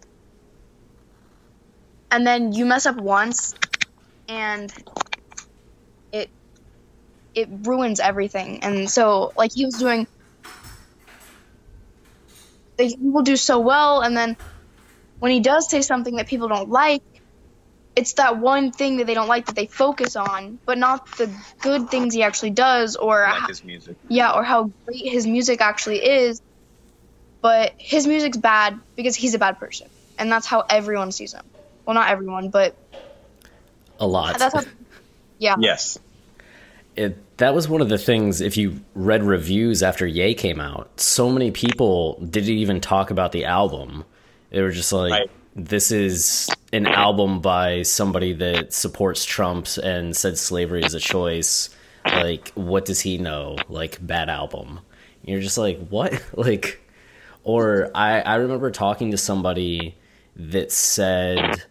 and then you mess up once and it it ruins everything. And so like he was doing, like, he will do so well, and then when he does say something that people don't like, it's that one thing that they don't like that they focus on, but not the good things he actually does, or Like his music. yeah, or how great his music actually is. But his music's bad because he's a bad person, and that's how everyone sees him. Well, not everyone, but A lot. that's how. Yeah. Yes. It, that was one of the things, if you read reviews after Ye came out, so many people didn't even talk about the album. They were just like, Right. this is an album by somebody that supports Trump and said slavery is a choice. Like, what does he know? Like, bad album. And you're just like, what? Like, or I, I remember talking to somebody that said,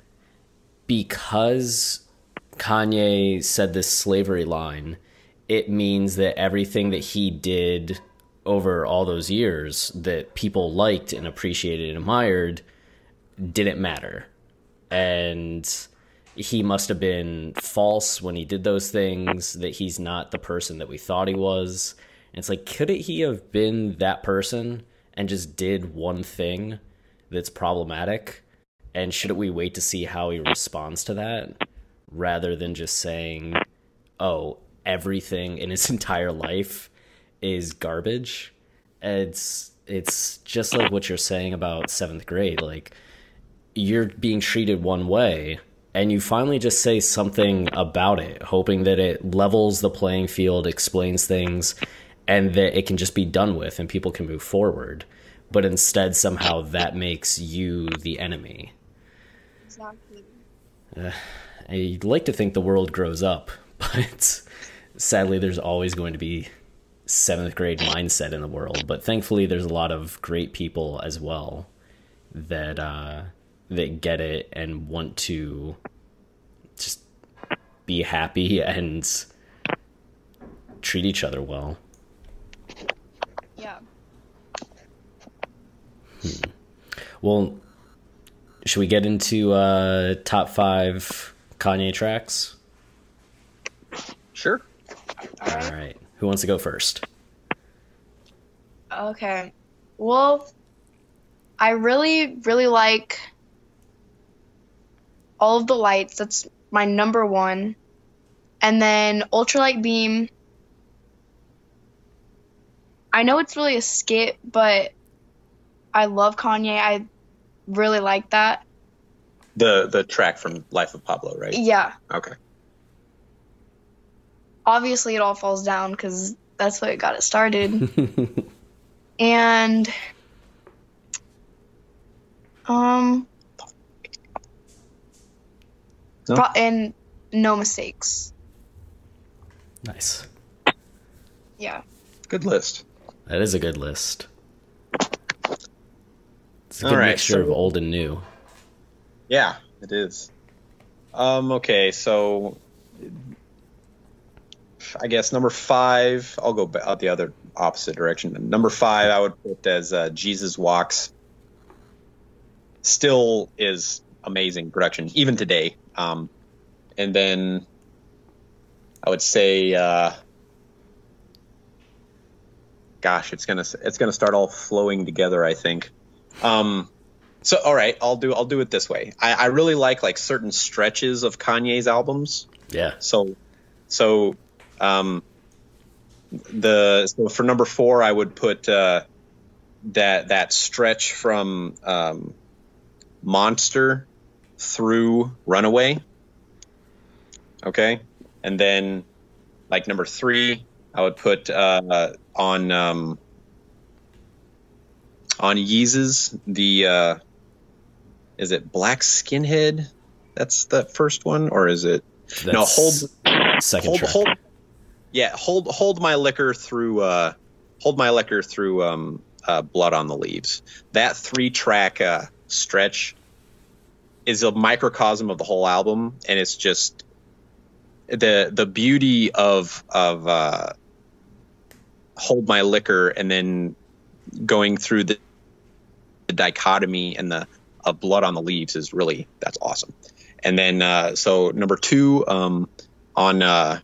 because Kanye said this slavery line, it means that everything that he did over all those years that people liked and appreciated and admired didn't matter. And he must have been false when he did those things, that he's not the person that we thought he was. And it's like, couldn't he have been that person and just did one thing that's problematic? And shouldn't we wait to see how he responds to that, rather than just saying, oh, everything in his entire life is garbage? It's it's just like what you're saying about seventh grade. Like, you're being treated one way, and you finally just say something about it, hoping that it levels the playing field, explains things, and that it can just be done with and people can move forward. But instead, somehow that makes you the enemy. Exactly. Uh, I'd like to think the world grows up, but sadly there's always going to be seventh grade mindset in the world. But thankfully there's a lot of great people as well that uh, that get it and want to just be happy and treat each other well. Yeah. Hmm. Well, should we get into uh, top five Kanye tracks? Sure. All right. All right. Who wants to go first? Okay. Well, I really, really like All of the Lights. That's my number one. And then Ultralight Beam. I know it's really a skit, but I love Kanye. I really like that. The the track from Life of Pablo, right? Yeah. Okay. Obviously, it all falls down because that's what got it started. And um, No? pro- and No Mistakes. Nice. Yeah. Good list. That is a good list. It's a All good right, mixture so- of old and new. Yeah, it is. Um, okay, so I guess number five, I'll go ba- out the other opposite direction. Number five, I would put as uh, Jesus Walks. Still is amazing production, even today. Um, and then I would say, uh, gosh, it's gonna it's gonna start all flowing together, I think. Um, so all right, I'll do I'll do it this way. I, I really like like certain stretches of Kanye's albums. Yeah. So, so, um, the so for number four, I would put uh, that that stretch from um, Monster through Runaway. Okay, and then like number three, I would put uh, on um, on Yeezus the uh, is it Black Skinhead? That's the first one, or is it? That's No, hold second hold track. hold yeah hold hold my liquor through uh hold my liquor through um uh Blood on the Leaves. That three track uh stretch is a microcosm of the whole album, and it's just the the beauty of of uh Hold My Liquor, and then going through the, the dichotomy and the of Blood on the Leaves is really, that's awesome. And then uh so number two, um on uh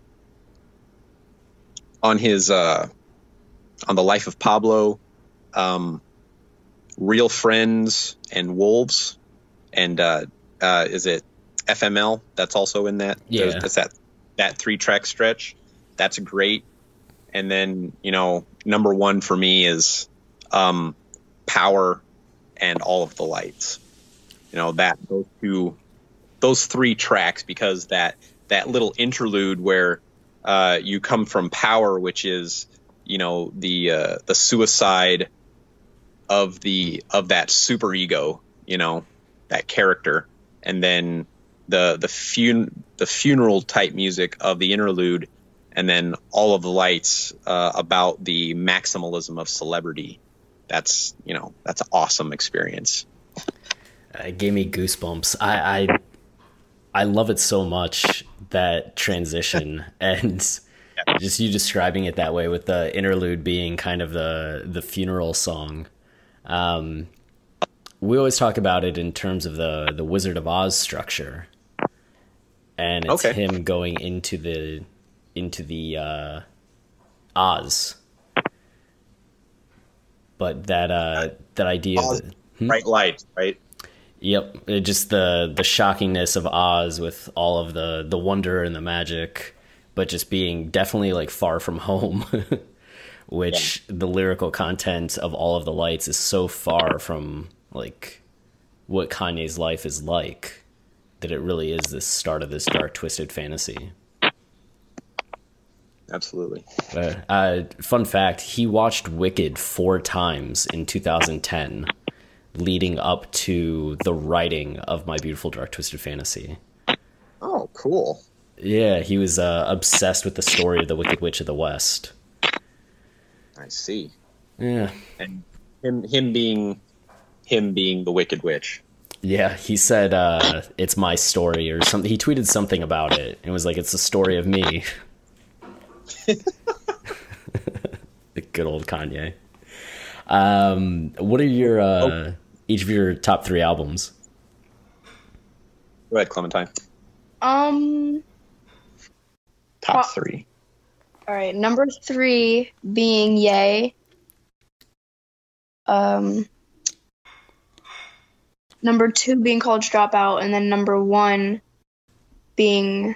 on his uh on the Life of Pablo, um Real Friends and Wolves. and uh, uh, is it F M L? That's also in that. Yeah, that's that that three track stretch. That's great. And then, you know, number one for me is um, Power and All of the Lights. You know, that those two, those three tracks, because that that little interlude where uh, you come from Power, which is, you know, the uh, the suicide of the of that super ego, you know, that character, and then the the fun the funeral type music of the interlude. And then All of the Lights uh, about the maximalism of celebrity. That's, you know, that's an awesome experience. It gave me goosebumps. I, I, I love it so much, that transition, and yeah. just you describing it that way with the interlude being kind of the, the funeral song. Um, we always talk about it in terms of the, the Wizard of Oz structure. And it's okay. him going into the... into the uh, Oz, but that uh, that idea Oz, of the, hmm? bright light, right? Yep, it just the the shockingness of Oz with all of the the wonder and the magic, but just being definitely like far from home, which yeah. the lyrical content of All of the Lights is so far from like what Kanye's life is like that it really is the start of this dark, twisted fantasy. Absolutely. Uh, uh, fun fact, he watched Wicked four times in two thousand ten, leading up to the writing of My Beautiful Dark Twisted Fantasy. Oh, cool. Yeah, he was uh, obsessed with the story of the Wicked Witch of the West. I see. Yeah. And him him being him being the Wicked Witch. Yeah, he said uh, it's my story or something. He tweeted something about it. It was like, it's the story of me. The good old Kanye. Um, what are your uh, oh. each of your top three albums? Go ahead, Clementine. Um, top well, three. All right, number three being Yay. Um, number two being College Dropout, and then number one being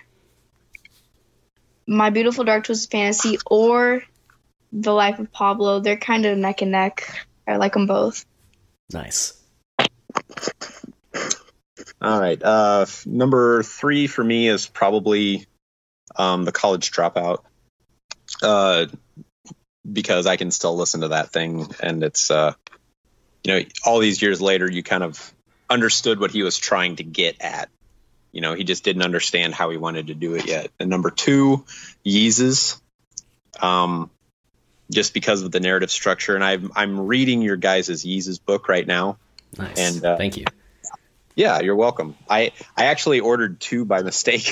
My Beautiful Dark Twisted Fantasy or The Life of Pablo. They're kind of neck and neck. I like them both. Nice. All right. Uh, number three for me is probably um, The College Dropout, uh, because I can still listen to that thing, and it's uh, you know, all these years later, you kind of understood what he was trying to get at. You know, he just didn't understand how he wanted to do it yet. And number two, Yeezus, um, just because of the narrative structure. And I'm I'm reading your guys' Yeezus book right now. Nice. And uh, thank you. Yeah, you're welcome. I I actually ordered two by mistake.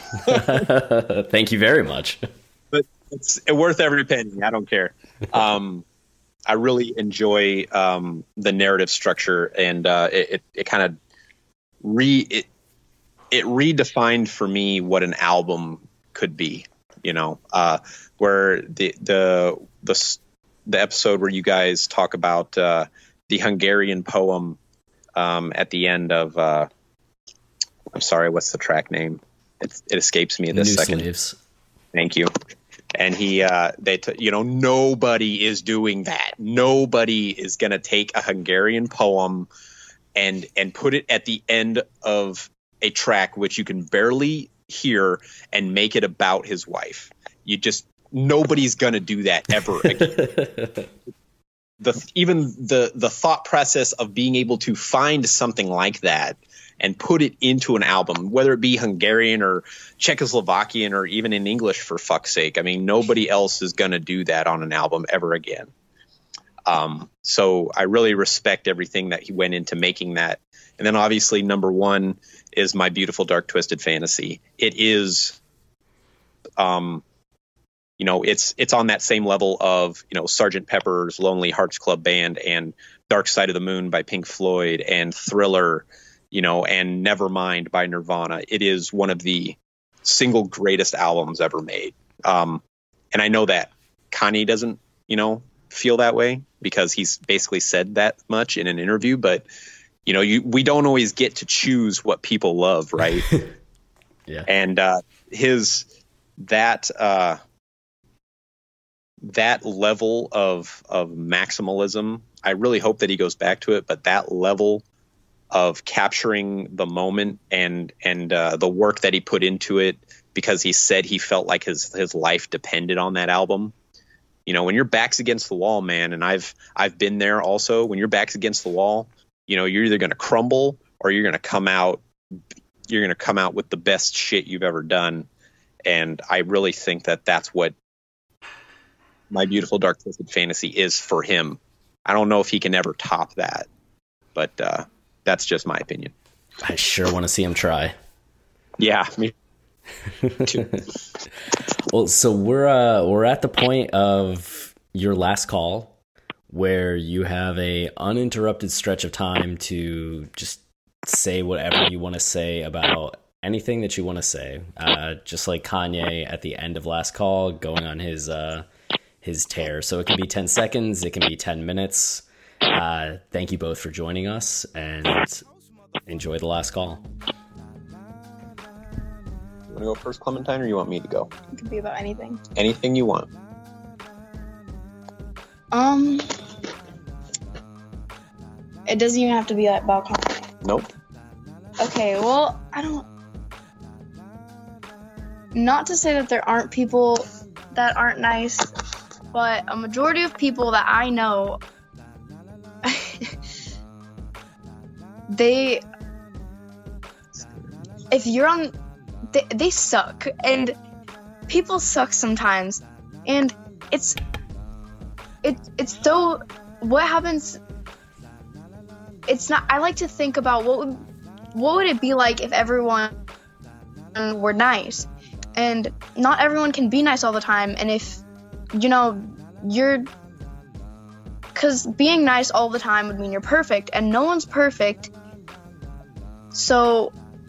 Thank you very much. But it's worth every penny. I don't care. Um, I really enjoy um, the narrative structure, and uh, it it, it kind of re it. It redefined for me what an album could be, you know, uh, where the, the, the, the episode where you guys talk about uh, the Hungarian poem um, at the end of, uh, I'm sorry, what's the track name? It, it escapes me this New second. Slaves. Thank you. And he, uh, they, t- you know, nobody is doing that. Nobody is going to take a Hungarian poem and, and put it at the end of a track which you can barely hear and make it about his wife. You just, nobody's gonna do that ever again. the even the the thought process of being able to find something like that and put it into an album, whether it be Hungarian or Czechoslovakian or even in English, for fuck's sake. I mean, nobody else is gonna do that on an album ever again. Um, so I really respect everything that he went into making that. And then obviously number one is My Beautiful Dark Twisted Fantasy. It is, um, you know, it's it's on that same level of, you know, Sergeant Pepper's Lonely Hearts Club Band and Dark Side of the Moon by Pink Floyd and Thriller, you know, and Nevermind by Nirvana. It is one of the single greatest albums ever made. Um, and I know that Kanye doesn't, you know, feel that way because he's basically said that much in an interview, but you know, you we don't always get to choose what people love, right? Yeah. And uh, his that uh, that level of of maximalism, I really hope that he goes back to it. But that level of capturing the moment and and uh, the work that he put into it, because he said he felt like his his life depended on that album. You know, when your back's against the wall, man, and I've I've been there also. When your back's against the wall, you know, you're either going to crumble or you're going to come out. You're going to come out with the best shit you've ever done. And I really think that that's what My Beautiful Dark Twisted Fantasy is for him. I don't know if he can ever top that, but uh, that's just my opinion. I sure want to see him try. Yeah, me too. Well, so we're uh, we're at the point of your last call, where you have a uninterrupted stretch of time to just say whatever you want to say about anything that you want to say. Uh, just like Kanye at the end of last call, going on his uh, his tear. So it can be ten seconds, it can be ten minutes. Uh, thank you both for joining us, and enjoy the last call. You want to go first, Clementine, or you want me to go? It could be about anything. Anything you want. Um, it doesn't even have to be about Kanye. Nope. Okay, well, I don't. Not to say that there aren't people that aren't nice, but a majority of people that I know, they, if you're on, they, they suck, and people suck sometimes, and it's, it, it's so, what happens, it's not, I like to think about what would, what would it be like if everyone were nice, and not everyone can be nice all the time, and if, you know, you're, because being nice all the time would mean you're perfect, and no one's perfect. So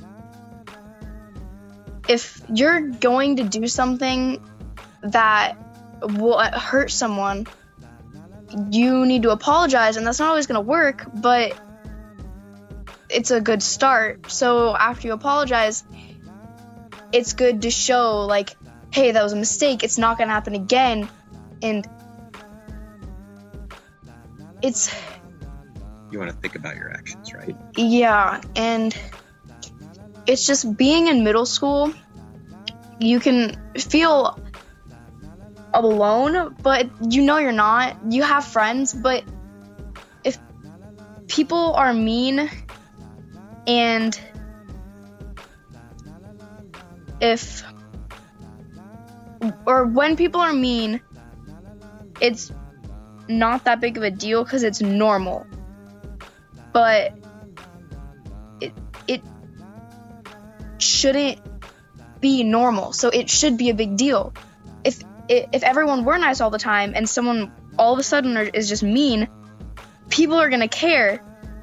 if you're going to do something that will hurt someone, you need to apologize, and that's not always going to work, but it's a good start. So after you apologize, it's good to show, like, hey, that was a mistake, it's not going to happen again. And it's, You want to think about your actions, right? yeah, and it's just being in middle school, you can feel alone, but you know you're not. You have friends, but if people are mean, and if, or when people are mean, it's not that big of a deal because it's normal. But it it shouldn't be normal, so it should be a big deal. If if everyone were nice all the time and someone all of a sudden is just mean, people are gonna care.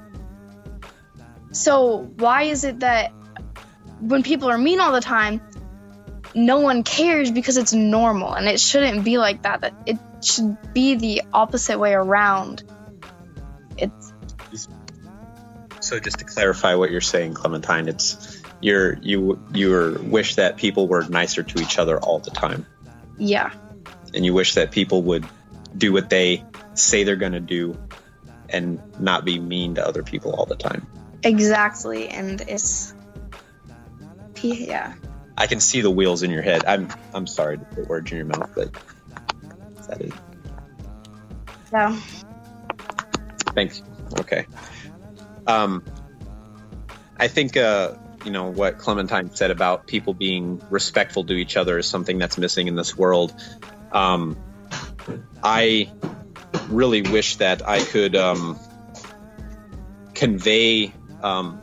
So why is it that when people are mean all the time, no one cares? Because it's normal, and it shouldn't be like that. That it should be the opposite way around. It's So just to clarify what you're saying, Clementine, it's you're you you wish that people were nicer to each other all the time, yeah. and you wish that people would do what they say they're going to do and not be mean to other people all the time. Exactly, and it's, yeah. I can see the wheels in your head. I'm I'm sorry to put words in your mouth, but is that it? Yeah. Thanks. Okay. Um, I think, uh, you know, what Clementine said about people being respectful to each other is something that's missing in this world. Um, I really wish that I could um, convey... Um,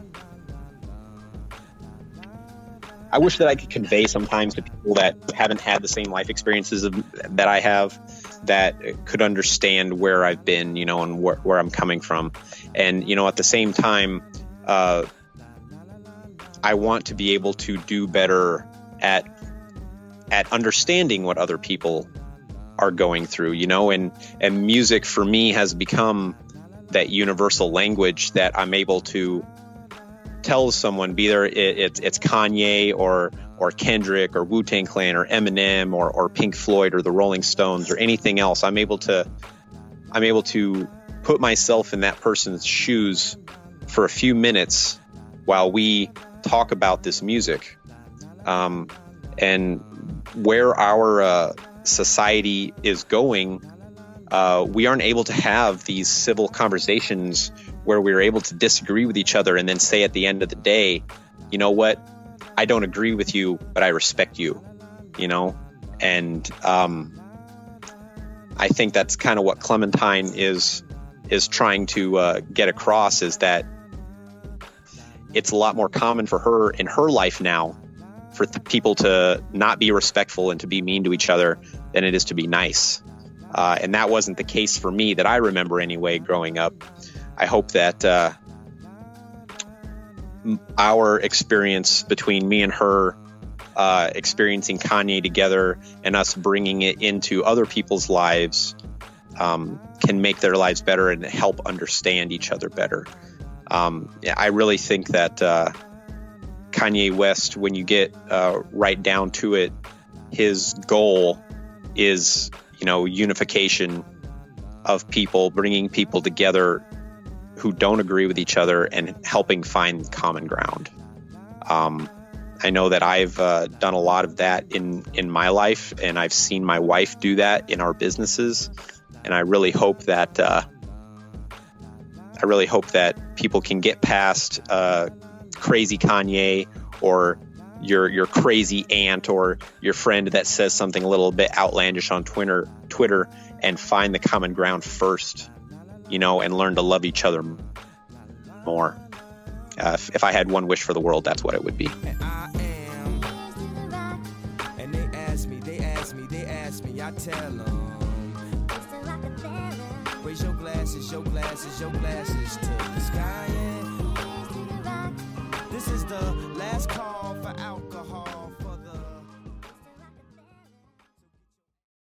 I wish that I could convey sometimes to people that haven't had the same life experiences of, that I have, that could understand where I've been, you know, and wh- where I'm coming from. And, you know, at the same time, uh, I want to be able to do better at at understanding what other people are going through, you know, and, and music for me has become that universal language that I'm able to tell someone, be there it, it's it's Kanye or or Kendrick or Wu-Tang Clan or Eminem or or Pink Floyd or the Rolling Stones or anything else. I'm able to I'm able to put myself in that person's shoes for a few minutes while we talk about this music. Um, and where our uh, society is going, uh, we aren't able to have these civil conversations where we're able to disagree with each other and then say at the end of the day, you know what, I don't agree with you, but I respect you, you know? And um, I think that's kind of what Clementine is is trying to uh, get across, is that it's a lot more common for her in her life now for th- people to not be respectful and to be mean to each other than it is to be nice. Uh, and that wasn't the case for me that I remember anyway growing up. I hope that uh, our experience between me and her, uh, experiencing Kanye together and us bringing it into other people's lives um, can make their lives better and help understand each other better. Um, I really think that uh, Kanye West, when you get uh, right down to it, his goal is, you know, unification of people, bringing people together who don't agree with each other and helping find common ground. Um, I know that I've uh, done a lot of that in, in my life, and I've seen my wife do that in our businesses. And I really hope that uh, I really hope that people can get past uh, crazy Kanye or your your crazy aunt or your friend that says something a little bit outlandish on Twitter, Twitter, and find the common ground first, you know, and learn to love each other more. Uh, if, if I had one wish for the world, that's what it would be. And I am. And they ask me, they ask me, they ask me, I tell them. Raise your glasses, your glasses, your glasses to the sky. This is the last call for alcohol.